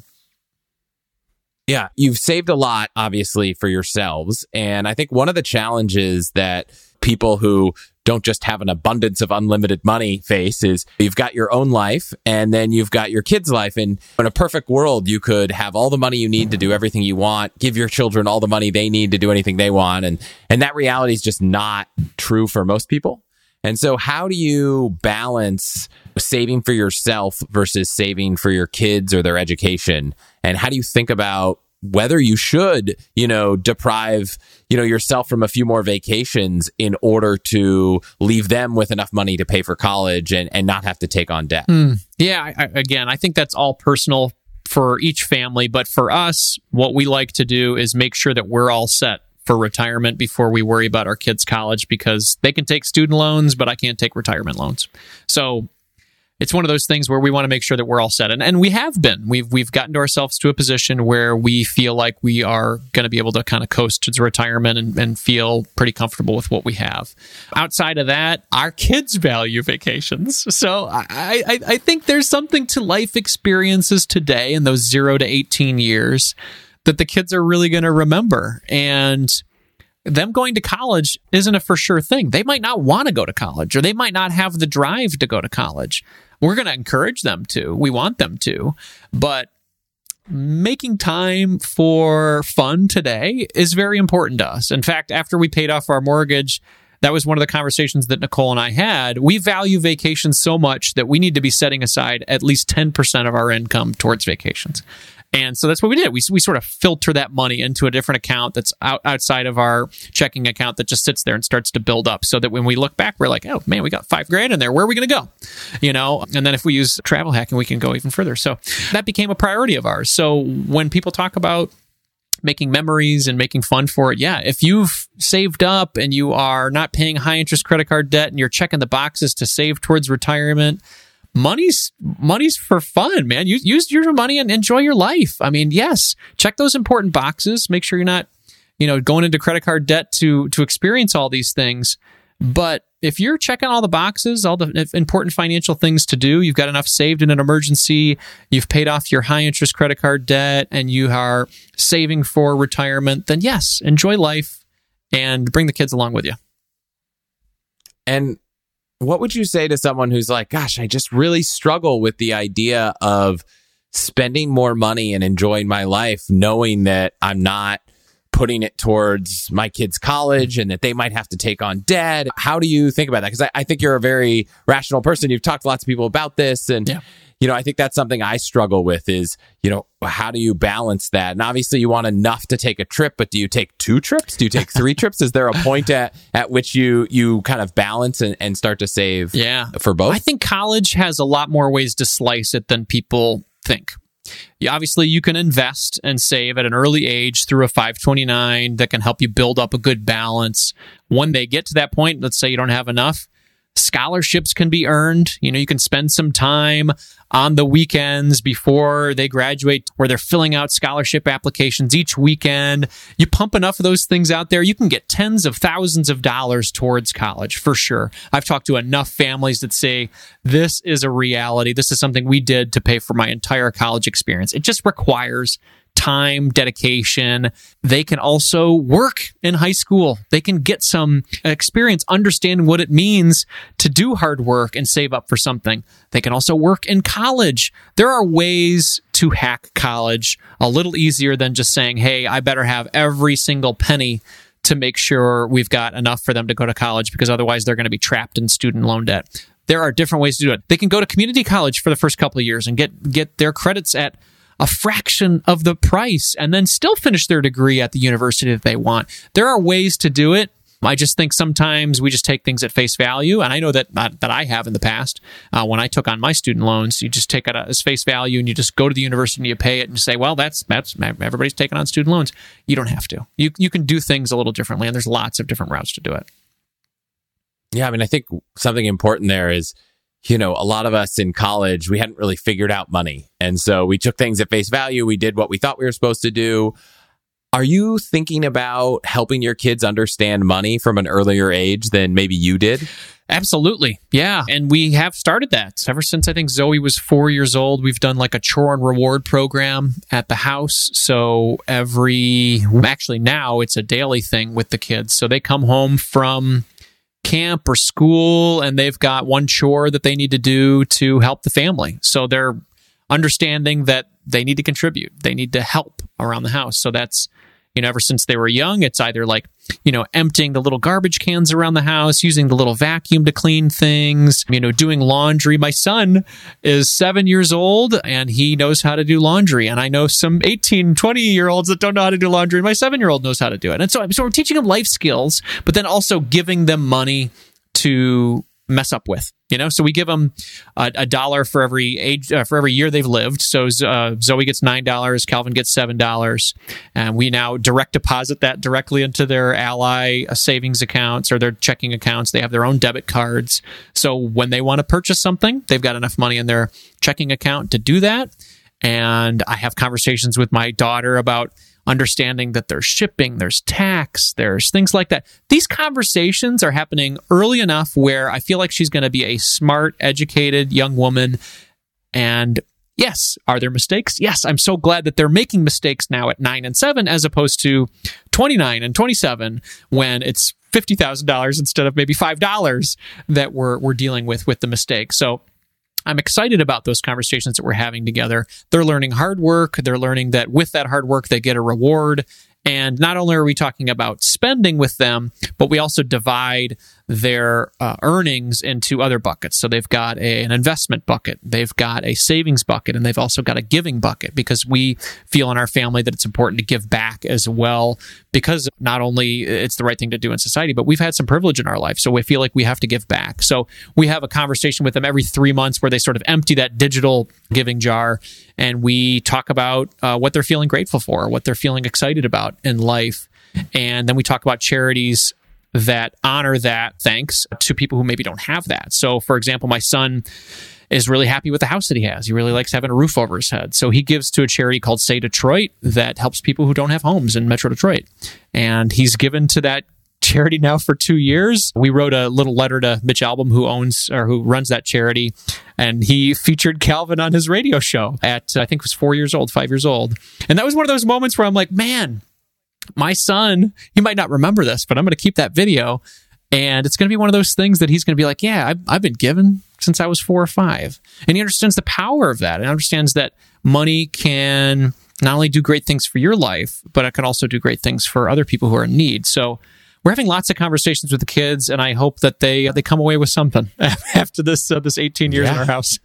Yeah, you've saved a lot, obviously, for yourselves. And I think one of the challenges that people who don't just have an abundance of unlimited money face is you've got your own life and then you've got your kids' life. And in a perfect world, you could have all the money you need to do everything you want, give your children all the money they need to do anything they want. And, and that reality is just not true for most people. And so how do you balance saving for yourself versus saving for your kids or their education? And how do you think about whether you should, you know, deprive, you know, yourself from a few more vacations in order to leave them with enough money to pay for college and, and not have to take on debt? Mm. Yeah, I, I, again, I think that's all personal for each family. But for us, what we like to do is make sure that we're all set for retirement before we worry about our kids' college, because they can take student loans, but I can't take retirement loans. So it's one of those things where we want to make sure that we're all set. And, and we have been. We've we've gotten ourselves to a position where we feel like we are going to be able to kind of coast to retirement and, and feel pretty comfortable with what we have. Outside of that, our kids value vacations. So I, I, I think there's something to life experiences today in those zero to eighteen years that the kids are really going to remember. And them going to college isn't a for sure thing. They might not want to go to college, or they might not have the drive to go to college. We're going to encourage them to. We want them to. But making time for fun today is very important to us. In fact, after we paid off our mortgage, that was one of the conversations that Nicole and I had. We value vacations so much that we need to be setting aside at least ten percent of our income towards vacations. And so that's what we did. We we sort of filter that money into a different account that's out, outside of our checking account that just sits there and starts to build up, so that when we look back, we're like, oh man, we got five grand in there. Where are we going to go? You know, and then if we use travel hacking, we can go even further. So that became a priority of ours. So when people talk about making memories and making fun for it, yeah, if you've saved up and you are not paying high interest credit card debt and you're checking the boxes to save towards retirement, Money's money's for fun, man. Use, use your money and enjoy your life. I mean, yes, check those important boxes. Make sure you're not, you know, going into credit card debt to to experience all these things. But if you're checking all the boxes, all the important financial things to do, you've got enough saved in an emergency, you've paid off your high interest credit card debt, and you are saving for retirement, then yes, enjoy life and bring the kids along with you. And what would you say to someone who's like, gosh, I just really struggle with the idea of spending more money and enjoying my life, knowing that I'm not putting it towards my kids' college and that they might have to take on debt? How do you think about that? Because I, I think you're a very rational person. You've talked to lots of people about this. And, yeah. you know, I think that's something I struggle with is, you know, how do you balance that? And obviously you want enough to take a trip, but do you take two trips? Do you take three trips? Is there a point at, at which you you kind of balance and, and start to save yeah. for both? I think college has a lot more ways to slice it than people think. You, obviously, you can invest and save at an early age through a five twenty-nine that can help you build up a good balance. When they get to that point, let's say you don't have enough, scholarships can be earned. You know, you can spend some time on the weekends before they graduate where they're filling out scholarship applications each weekend. You pump enough of those things out there, you can get tens of thousands of dollars towards college for sure. I've talked to enough families that say, this is a reality. This is something we did to pay for my entire college experience. It just requires time, dedication. They can also work in high school. They can get some experience, understand what it means to do hard work and save up for something. They can also work in college. There are ways to hack college a little easier than just saying, hey, I better have every single penny to make sure we've got enough for them to go to college, because otherwise they're going to be trapped in student loan debt. There are different ways to do it. They can go to community college for the first couple of years and get, get their credits at a fraction of the price and then still finish their degree at the university that they want. There are ways to do it. I just think sometimes we just take things at face value. And I know that that, that I have in the past. Uh, when I took on my student loans, you just take it as face value and you just go to the university and you pay it and you say, well, that's that's everybody's taking on student loans. You don't have to. You you can do things a little differently, and there's lots of different routes to do it. Yeah, I mean, I think something important there is, you know, a lot of us in college, we hadn't really figured out money. And so we took things at face value. We did what we thought we were supposed to do. Are you thinking about helping your kids understand money from an earlier age than maybe you did? Absolutely. Yeah. And we have started that ever since I think Zoe was four years old. We've done like a chore and reward program at the house. So every, actually now it's a daily thing with the kids. So they come home from camp or school and they've got one chore that they need to do to help the family. So they're understanding that they need to contribute. They need to help around the house. So that's, You know, ever since they were young, it's either like, you know, emptying the little garbage cans around the house, using the little vacuum to clean things, you know, doing laundry. My son is seven years old and he knows how to do laundry. And I know some eighteen, twenty year olds that don't know how to do laundry. My seven year old knows how to do it. And so, so we're teaching them life skills, but then also giving them money to mess up with, you know? So we give them a, a dollar for every age, uh, for every year they've lived. So uh, Zoe gets nine dollars, Calvin gets seven dollars. And we now direct deposit that directly into their Ally uh, savings accounts or their checking accounts. They have their own debit cards. So when they want to purchase something, they've got enough money in their checking account to do that. And I have conversations with my daughter about understanding that there's shipping, there's tax, there's things like that. These conversations are happening early enough where I feel like she's going to be a smart, educated young woman. And yes, are there mistakes? Yes, I'm so glad that they're making mistakes now at nine and seven as opposed to twenty-nine and twenty-seven when it's fifty thousand dollars instead of maybe five dollars that we're we're dealing with with the mistake. So I'm excited about those conversations that we're having together. They're learning hard work. They're learning that with that hard work, they get a reward. And not only are we talking about spending with them, but we also divide their uh, earnings into other buckets. So they've got a, an investment bucket, they've got a savings bucket, and they've also got a giving bucket because we feel in our family that it's important to give back as well because not only it's the right thing to do in society, but we've had some privilege in our life. So we feel like we have to give back. So we have a conversation with them every three months where they sort of empty that digital giving jar and we talk about uh, what they're feeling grateful for, what they're feeling excited about in life. And then we talk about charities that honor that thanks to people who maybe don't have that. So, for example, my son is really happy with the house that he has. He really likes having a roof over his head. So he gives to a charity called Say Detroit that helps people who don't have homes in Metro Detroit. And he's given to that charity now for two years. We wrote a little letter to Mitch Albom, who owns or who runs that charity, and he featured Calvin on his radio show at, I think it was four years old, five years old. And that was one of those moments where I'm like, man, my son, he might not remember this, but I'm going to keep that video. And it's going to be one of those things that he's going to be like, yeah, I've, I've been given since I was four or five. And he understands the power of that and understands that money can not only do great things for your life, but it can also do great things for other people who are in need. So we're having lots of conversations with the kids, and I hope that they they come away with something after this uh, this eighteen years yeah. in our house.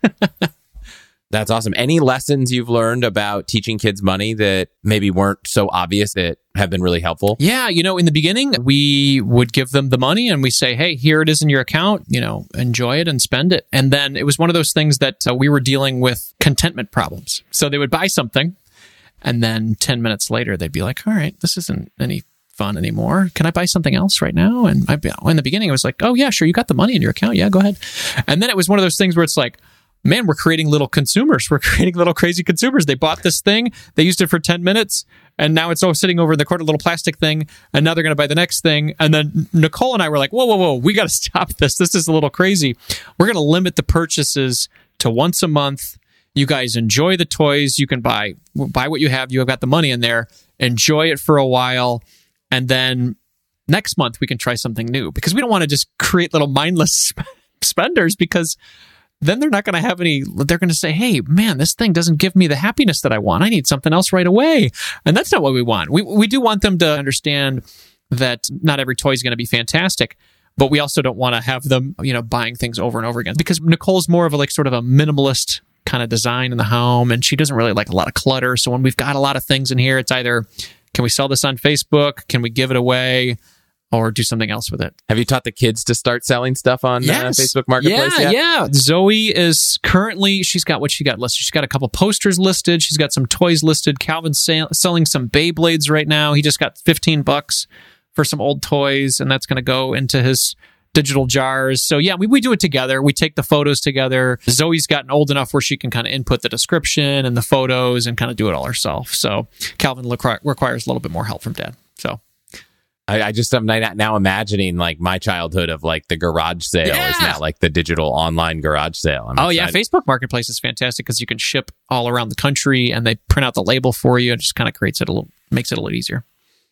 That's awesome. Any lessons you've learned about teaching kids money that maybe weren't so obvious that have been really helpful? Yeah, you know, in the beginning, we would give them the money and we say, hey, here it is in your account, you know, enjoy it and spend it. And then it was one of those things that uh, we were dealing with contentment problems. So they would buy something and then ten minutes later, they'd be like, all right, this isn't any fun anymore. Can I buy something else right now? And I, in the beginning, I was like, oh yeah, sure. You got the money in your account. Yeah, go ahead. And then it was one of those things where it's like, man, we're creating little consumers. We're creating little crazy consumers. They bought this thing, they used it for ten minutes, and now it's all sitting over in the corner, little plastic thing, and now they're going to buy the next thing. And then Nicole and I were like, whoa, whoa, whoa, we got to stop this. This is a little crazy. We're going to limit the purchases to once a month. You guys enjoy the toys. You can buy buy what you have. You have got the money in there. Enjoy it for a while. And then next month, we can try something new because we don't want to just create little mindless spenders because then they're not going to have any, they're going to say, hey, man, this thing doesn't give me the happiness that I want. I need something else right away. And that's not what we want. We we do want them to understand that not every toy is going to be fantastic, but we also don't want to have them, you know, buying things over and over again because Nicole's more of a like sort of a minimalist kind of design in the home, and she doesn't really like a lot of clutter. So when we've got a lot of things in here, it's either, can we sell this on Facebook? Can we give it away? Or do something else with it. Have you taught the kids to start selling stuff on yes. uh, Facebook Marketplace yeah, yet? Yeah, Zoe is currently, she's got what she got listed. She's got a couple posters listed. She's got some toys listed. Calvin's sale, selling some Beyblades right now. He just got fifteen bucks for some old toys, and that's going to go into his digital jars. So yeah, we, we do it together. We take the photos together. Zoe's gotten old enough where she can kind of input the description and the photos and kind of do it all herself. So Calvin require, requires a little bit more help from Dad. So I, I just am now imagining like my childhood of like the garage sale yeah. is now like the digital online garage sale. I'm oh excited. Yeah, Facebook Marketplace is fantastic because you can ship all around the country and they print out the label for you. It just kind of creates it a little, makes it a little easier.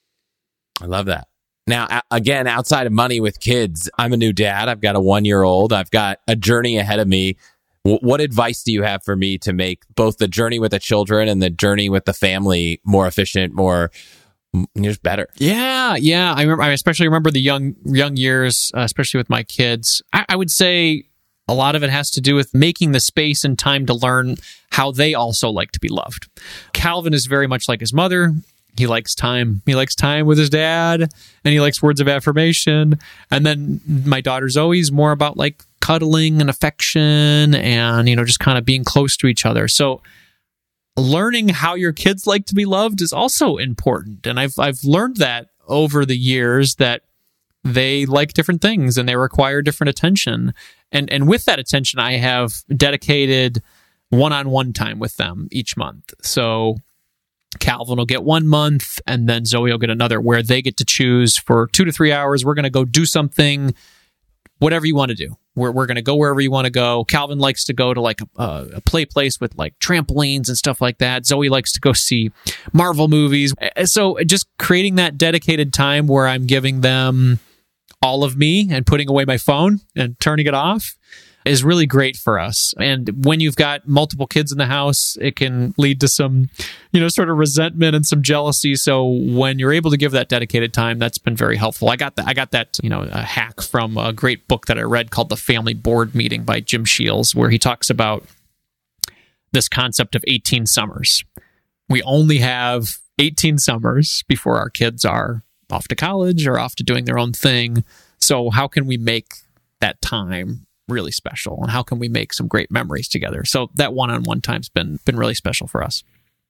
I love that. Now, again, outside of money with kids, I'm a new dad. I've got a one-year-old. I've got a journey ahead of me. W- what advice do you have for me to make both the journey with the children and the journey with the family more efficient, more just better. Yeah, yeah. I remember. I especially remember the young young years, uh, especially with my kids. I, I would say a lot of it has to do with making the space and time to learn how they also like to be loved. Calvin is very much like his mother. He likes time. He likes time with his dad, and he likes words of affirmation. And then my daughter Zoe's more about like cuddling and affection and, you know, just kind of being close to each other. So learning how your kids like to be loved is also important. And I've I've learned that over the years, that they like different things and they require different attention. And and with that attention, I have dedicated one-on-one time with them each month. So Calvin will get one month, and then Zoe will get another, where they get to choose for two to three hours. We're going to go do something, whatever you want to do. We're, we're going to go wherever you want to go. Calvin likes to go to like a, a play place with like trampolines and stuff like that. Zoe likes to go see Marvel movies. So just creating that dedicated time where I'm giving them all of me and putting away my phone and turning it off is really great for us. And when you've got multiple kids in the house, it can lead to some, you know, sort of resentment and some jealousy. So when you're able to give that dedicated time, that's been very helpful. I got that, I got that, you know, a hack from a great book that I read called The Family Board Meeting by Jim Shields, where he talks about this concept of eighteen summers. We only have eighteen summers before our kids are off to college or off to doing their own thing. So how can we make that time really special, and how can we make some great memories together? So that one-on-one time's been been really special for us.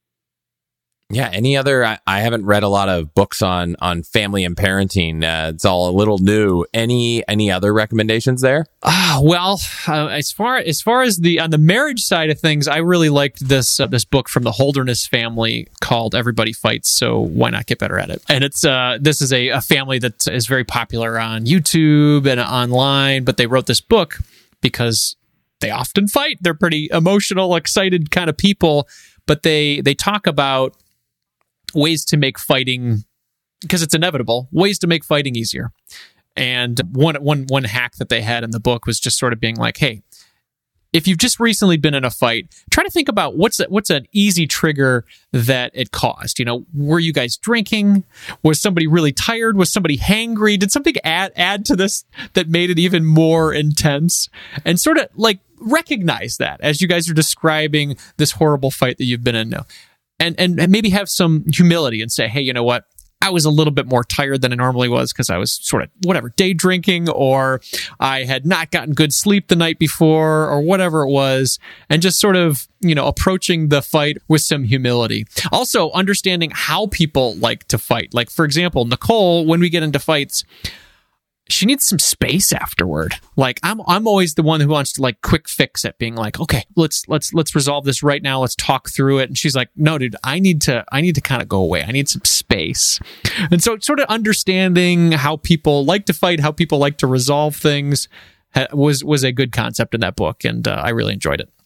Yeah. Any other? I, I haven't read a lot of books on on family and parenting. Uh, it's all a little new. Any any other recommendations there? Ah, well, uh, as far as far as the on the marriage side of things, I really liked this uh, this book from the Holderness family called Everybody Fights, So Why Not Get Better at It? And it's uh, this is a, a family that is very popular on YouTube and online, but they wrote this book because they often fight. They're pretty emotional, excited kind of people, but they they talk about ways to make fighting, because it's inevitable, ways to make fighting easier. And one one one hack that they had in the book was just sort of being like, hey, if you've just recently been in a fight, try to think about what's a, what's an easy trigger that it caused. You know, were you guys drinking? Was somebody really tired? Was somebody hangry? Did something add add to this that made it even more intense? And sort of like recognize that as you guys are describing this horrible fight that you've been in now. And, and maybe have some humility and say, hey, you know what? I was a little bit more tired than I normally was because I was sort of, whatever, day drinking, or I had not gotten good sleep the night before, or whatever it was. And just sort of, you know, approaching the fight with some humility. Also, understanding how people like to fight. Like, for example, Nicole, when we get into fights, she needs some space afterward. Like I'm, I'm always the one who wants to like quick fix it, being like, okay, let's, let's, let's resolve this right now. Let's talk through it. And she's like, no, dude, I need to, I need to kind of go away. I need some space. And so sort of understanding how people like to fight, how people like to resolve things was, was a good concept in that book. And uh, I really enjoyed it.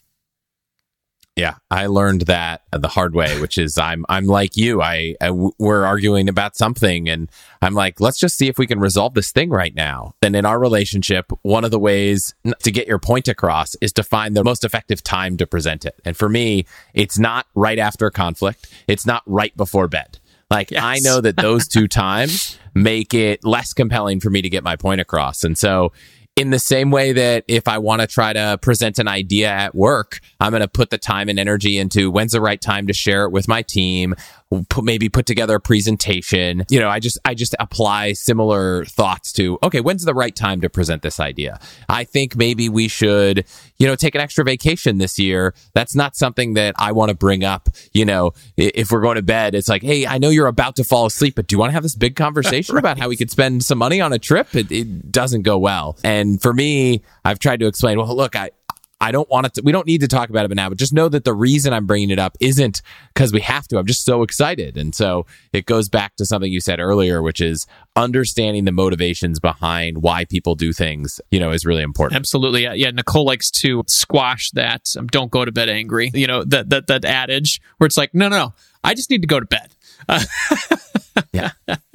Yeah, I learned that the hard way, which is I'm I'm like you. I, I we're arguing about something, and I'm like, let's just see if we can resolve this thing right now. And in our relationship, one of the ways to get your point across is to find the most effective time to present it. And for me, it's not right after a conflict. It's not right before bed. Like, yes. I know that those two times make it less compelling for me to get my point across. And so in the same way that if I want to try to present an idea at work, I'm going to put the time and energy into when's the right time to share it with my team, put, maybe put together a presentation. You know, I just I just apply similar thoughts to, okay, when's the right time to present this idea? I think maybe we should, you know, take an extra vacation this year. That's not something that I want to bring up. You know, if we're going to bed, it's like, hey, I know you're about to fall asleep, but do you want to have this big conversation right. about how we could spend some money on a trip? It, it doesn't go well. And for me, I've tried to explain, well, look, I, I don't want it to, we don't need to talk about it now, but just know that the reason I'm bringing it up isn't because we have to. I'm just so excited. And so it goes back to something you said earlier, which is understanding the motivations behind why people do things, you know, is really important. Absolutely. Yeah. yeah. Nicole likes to squash that um, don't go to bed angry, you know, that, that, that adage where it's like, no, no, no, I just need to go to bed. Uh- yeah.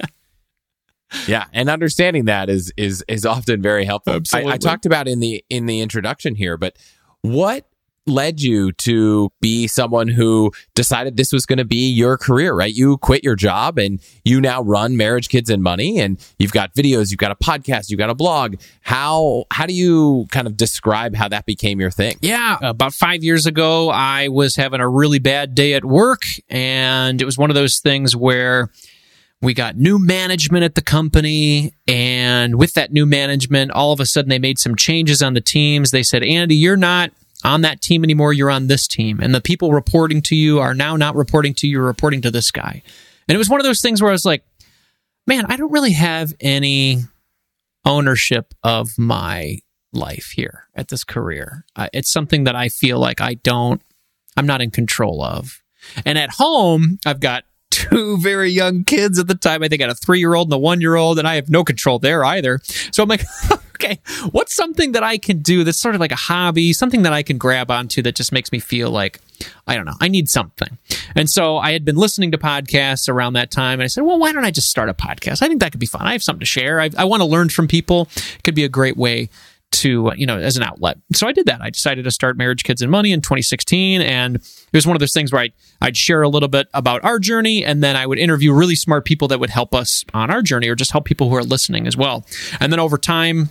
Yeah, and understanding that is is is often very helpful. I, I talked about in the in the introduction here, but what led you to be someone who decided this was going to be your career, right? You quit your job and you now run Marriage, Kids, and Money, and you've got videos, you've got a podcast, you've got a blog. How how do you kind of describe how that became your thing? Yeah, about five years ago, I was having a really bad day at work, and it was one of those things where we got new management at the company, and with that new management, all of a sudden they made some changes on the teams. They said, Andy, you're not on that team anymore, you're on this team. And the people reporting to you are now not reporting to you, you're reporting to this guy. And it was one of those things where I was like, man, I don't really have any ownership of my life here at this career. Uh, it's something that I feel like I don't, I'm not in control of. And at home, I've got two very young kids at the time. I think I had a three-year-old and a one-year-old, and I have no control there either. So I'm like, okay, what's something that I can do that's sort of like a hobby, something that I can grab onto that just makes me feel like, I don't know, I need something. And so I had been listening to podcasts around that time, and I said, well, why don't I just start a podcast? I think that could be fun. I have something to share. I, I want to learn from people. It could be a great way to, you know, as an outlet. So I did that. I decided to start Marriage, Kids, and Money in twenty sixteen. And it was one of those things where I'd, I'd share a little bit about our journey, and then I would interview really smart people that would help us on our journey, or just help people who are listening as well. And then over time,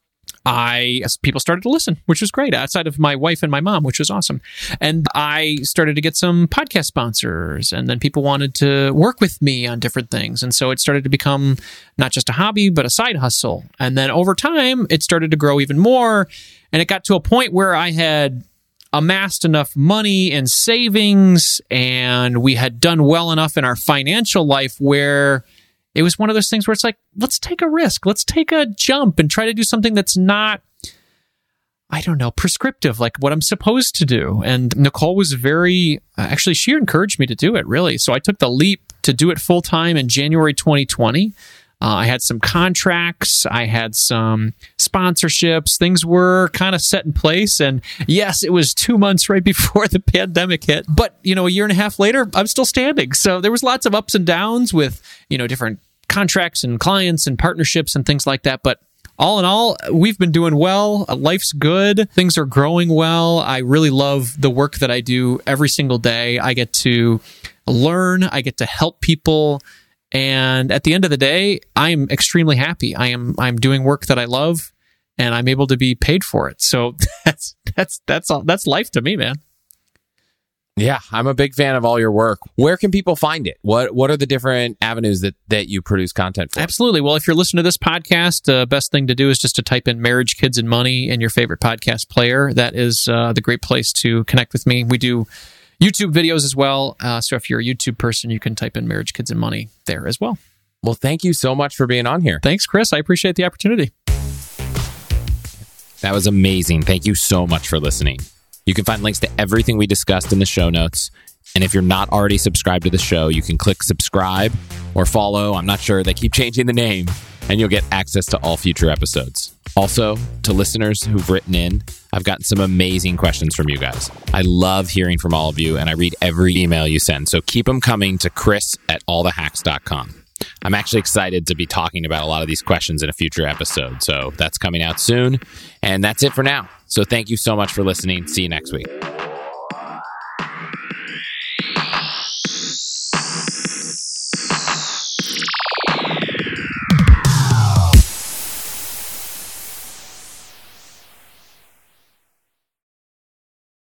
I people started to listen, which was great, outside of my wife and my mom, which was awesome. And I started to get some podcast sponsors, and then people wanted to work with me on different things. And so it started to become not just a hobby, but a side hustle. And then over time, it started to grow even more. And it got to a point where I had amassed enough money and savings, and we had done well enough in our financial life where it was one of those things where it's like, let's take a risk. Let's take a jump and try to do something that's not, I don't know, prescriptive, like what I'm supposed to do. And Nicole was very, actually, she encouraged me to do it, really. So I took the leap to do it full time in January twenty twenty. Uh, I had some contracts. I had some sponsorships. Things were kind of set in place. And yes, it was two months right before the pandemic hit. But, you know, a year and a half later, I'm still standing. So there was lots of ups and downs with, you know, different contracts and clients and partnerships and things like that. But all in all, we've been doing well. Life's good. Things are growing well. I really love the work that I do every single day. I get to learn. I get to help people. And at the end of the day, I'm extremely happy. I am I'm doing work that I love, and I'm able to be paid for it. So that's that's that's all that's life to me, man. Yeah, I'm a big fan of all your work. Where can people find it? What what are the different avenues that, that you produce content for? Absolutely. Well, if you're listening to this podcast, the uh, best thing to do is just to type in Marriage, Kids, and Money in your favorite podcast player. That is uh, the great place to connect with me. We do YouTube videos as well. Uh, so if you're a YouTube person, you can type in Marriage, Kids, and Money there as well. Well, thank you so much for being on here. Thanks, Chris. I appreciate the opportunity. That was amazing. Thank you so much for listening. You can find links to everything we discussed in the show notes. And if you're not already subscribed to the show, you can click subscribe or follow. I'm not sure. They keep changing the name, and you'll get access to all future episodes. Also, to listeners who've written in, I've gotten some amazing questions from you guys. I love hearing from all of you, and I read every email you send. So keep them coming to chris at all the hacks dot com. I'm actually excited to be talking about a lot of these questions in a future episode. So that's coming out soon. And that's it for now. So thank you so much for listening. See you next week.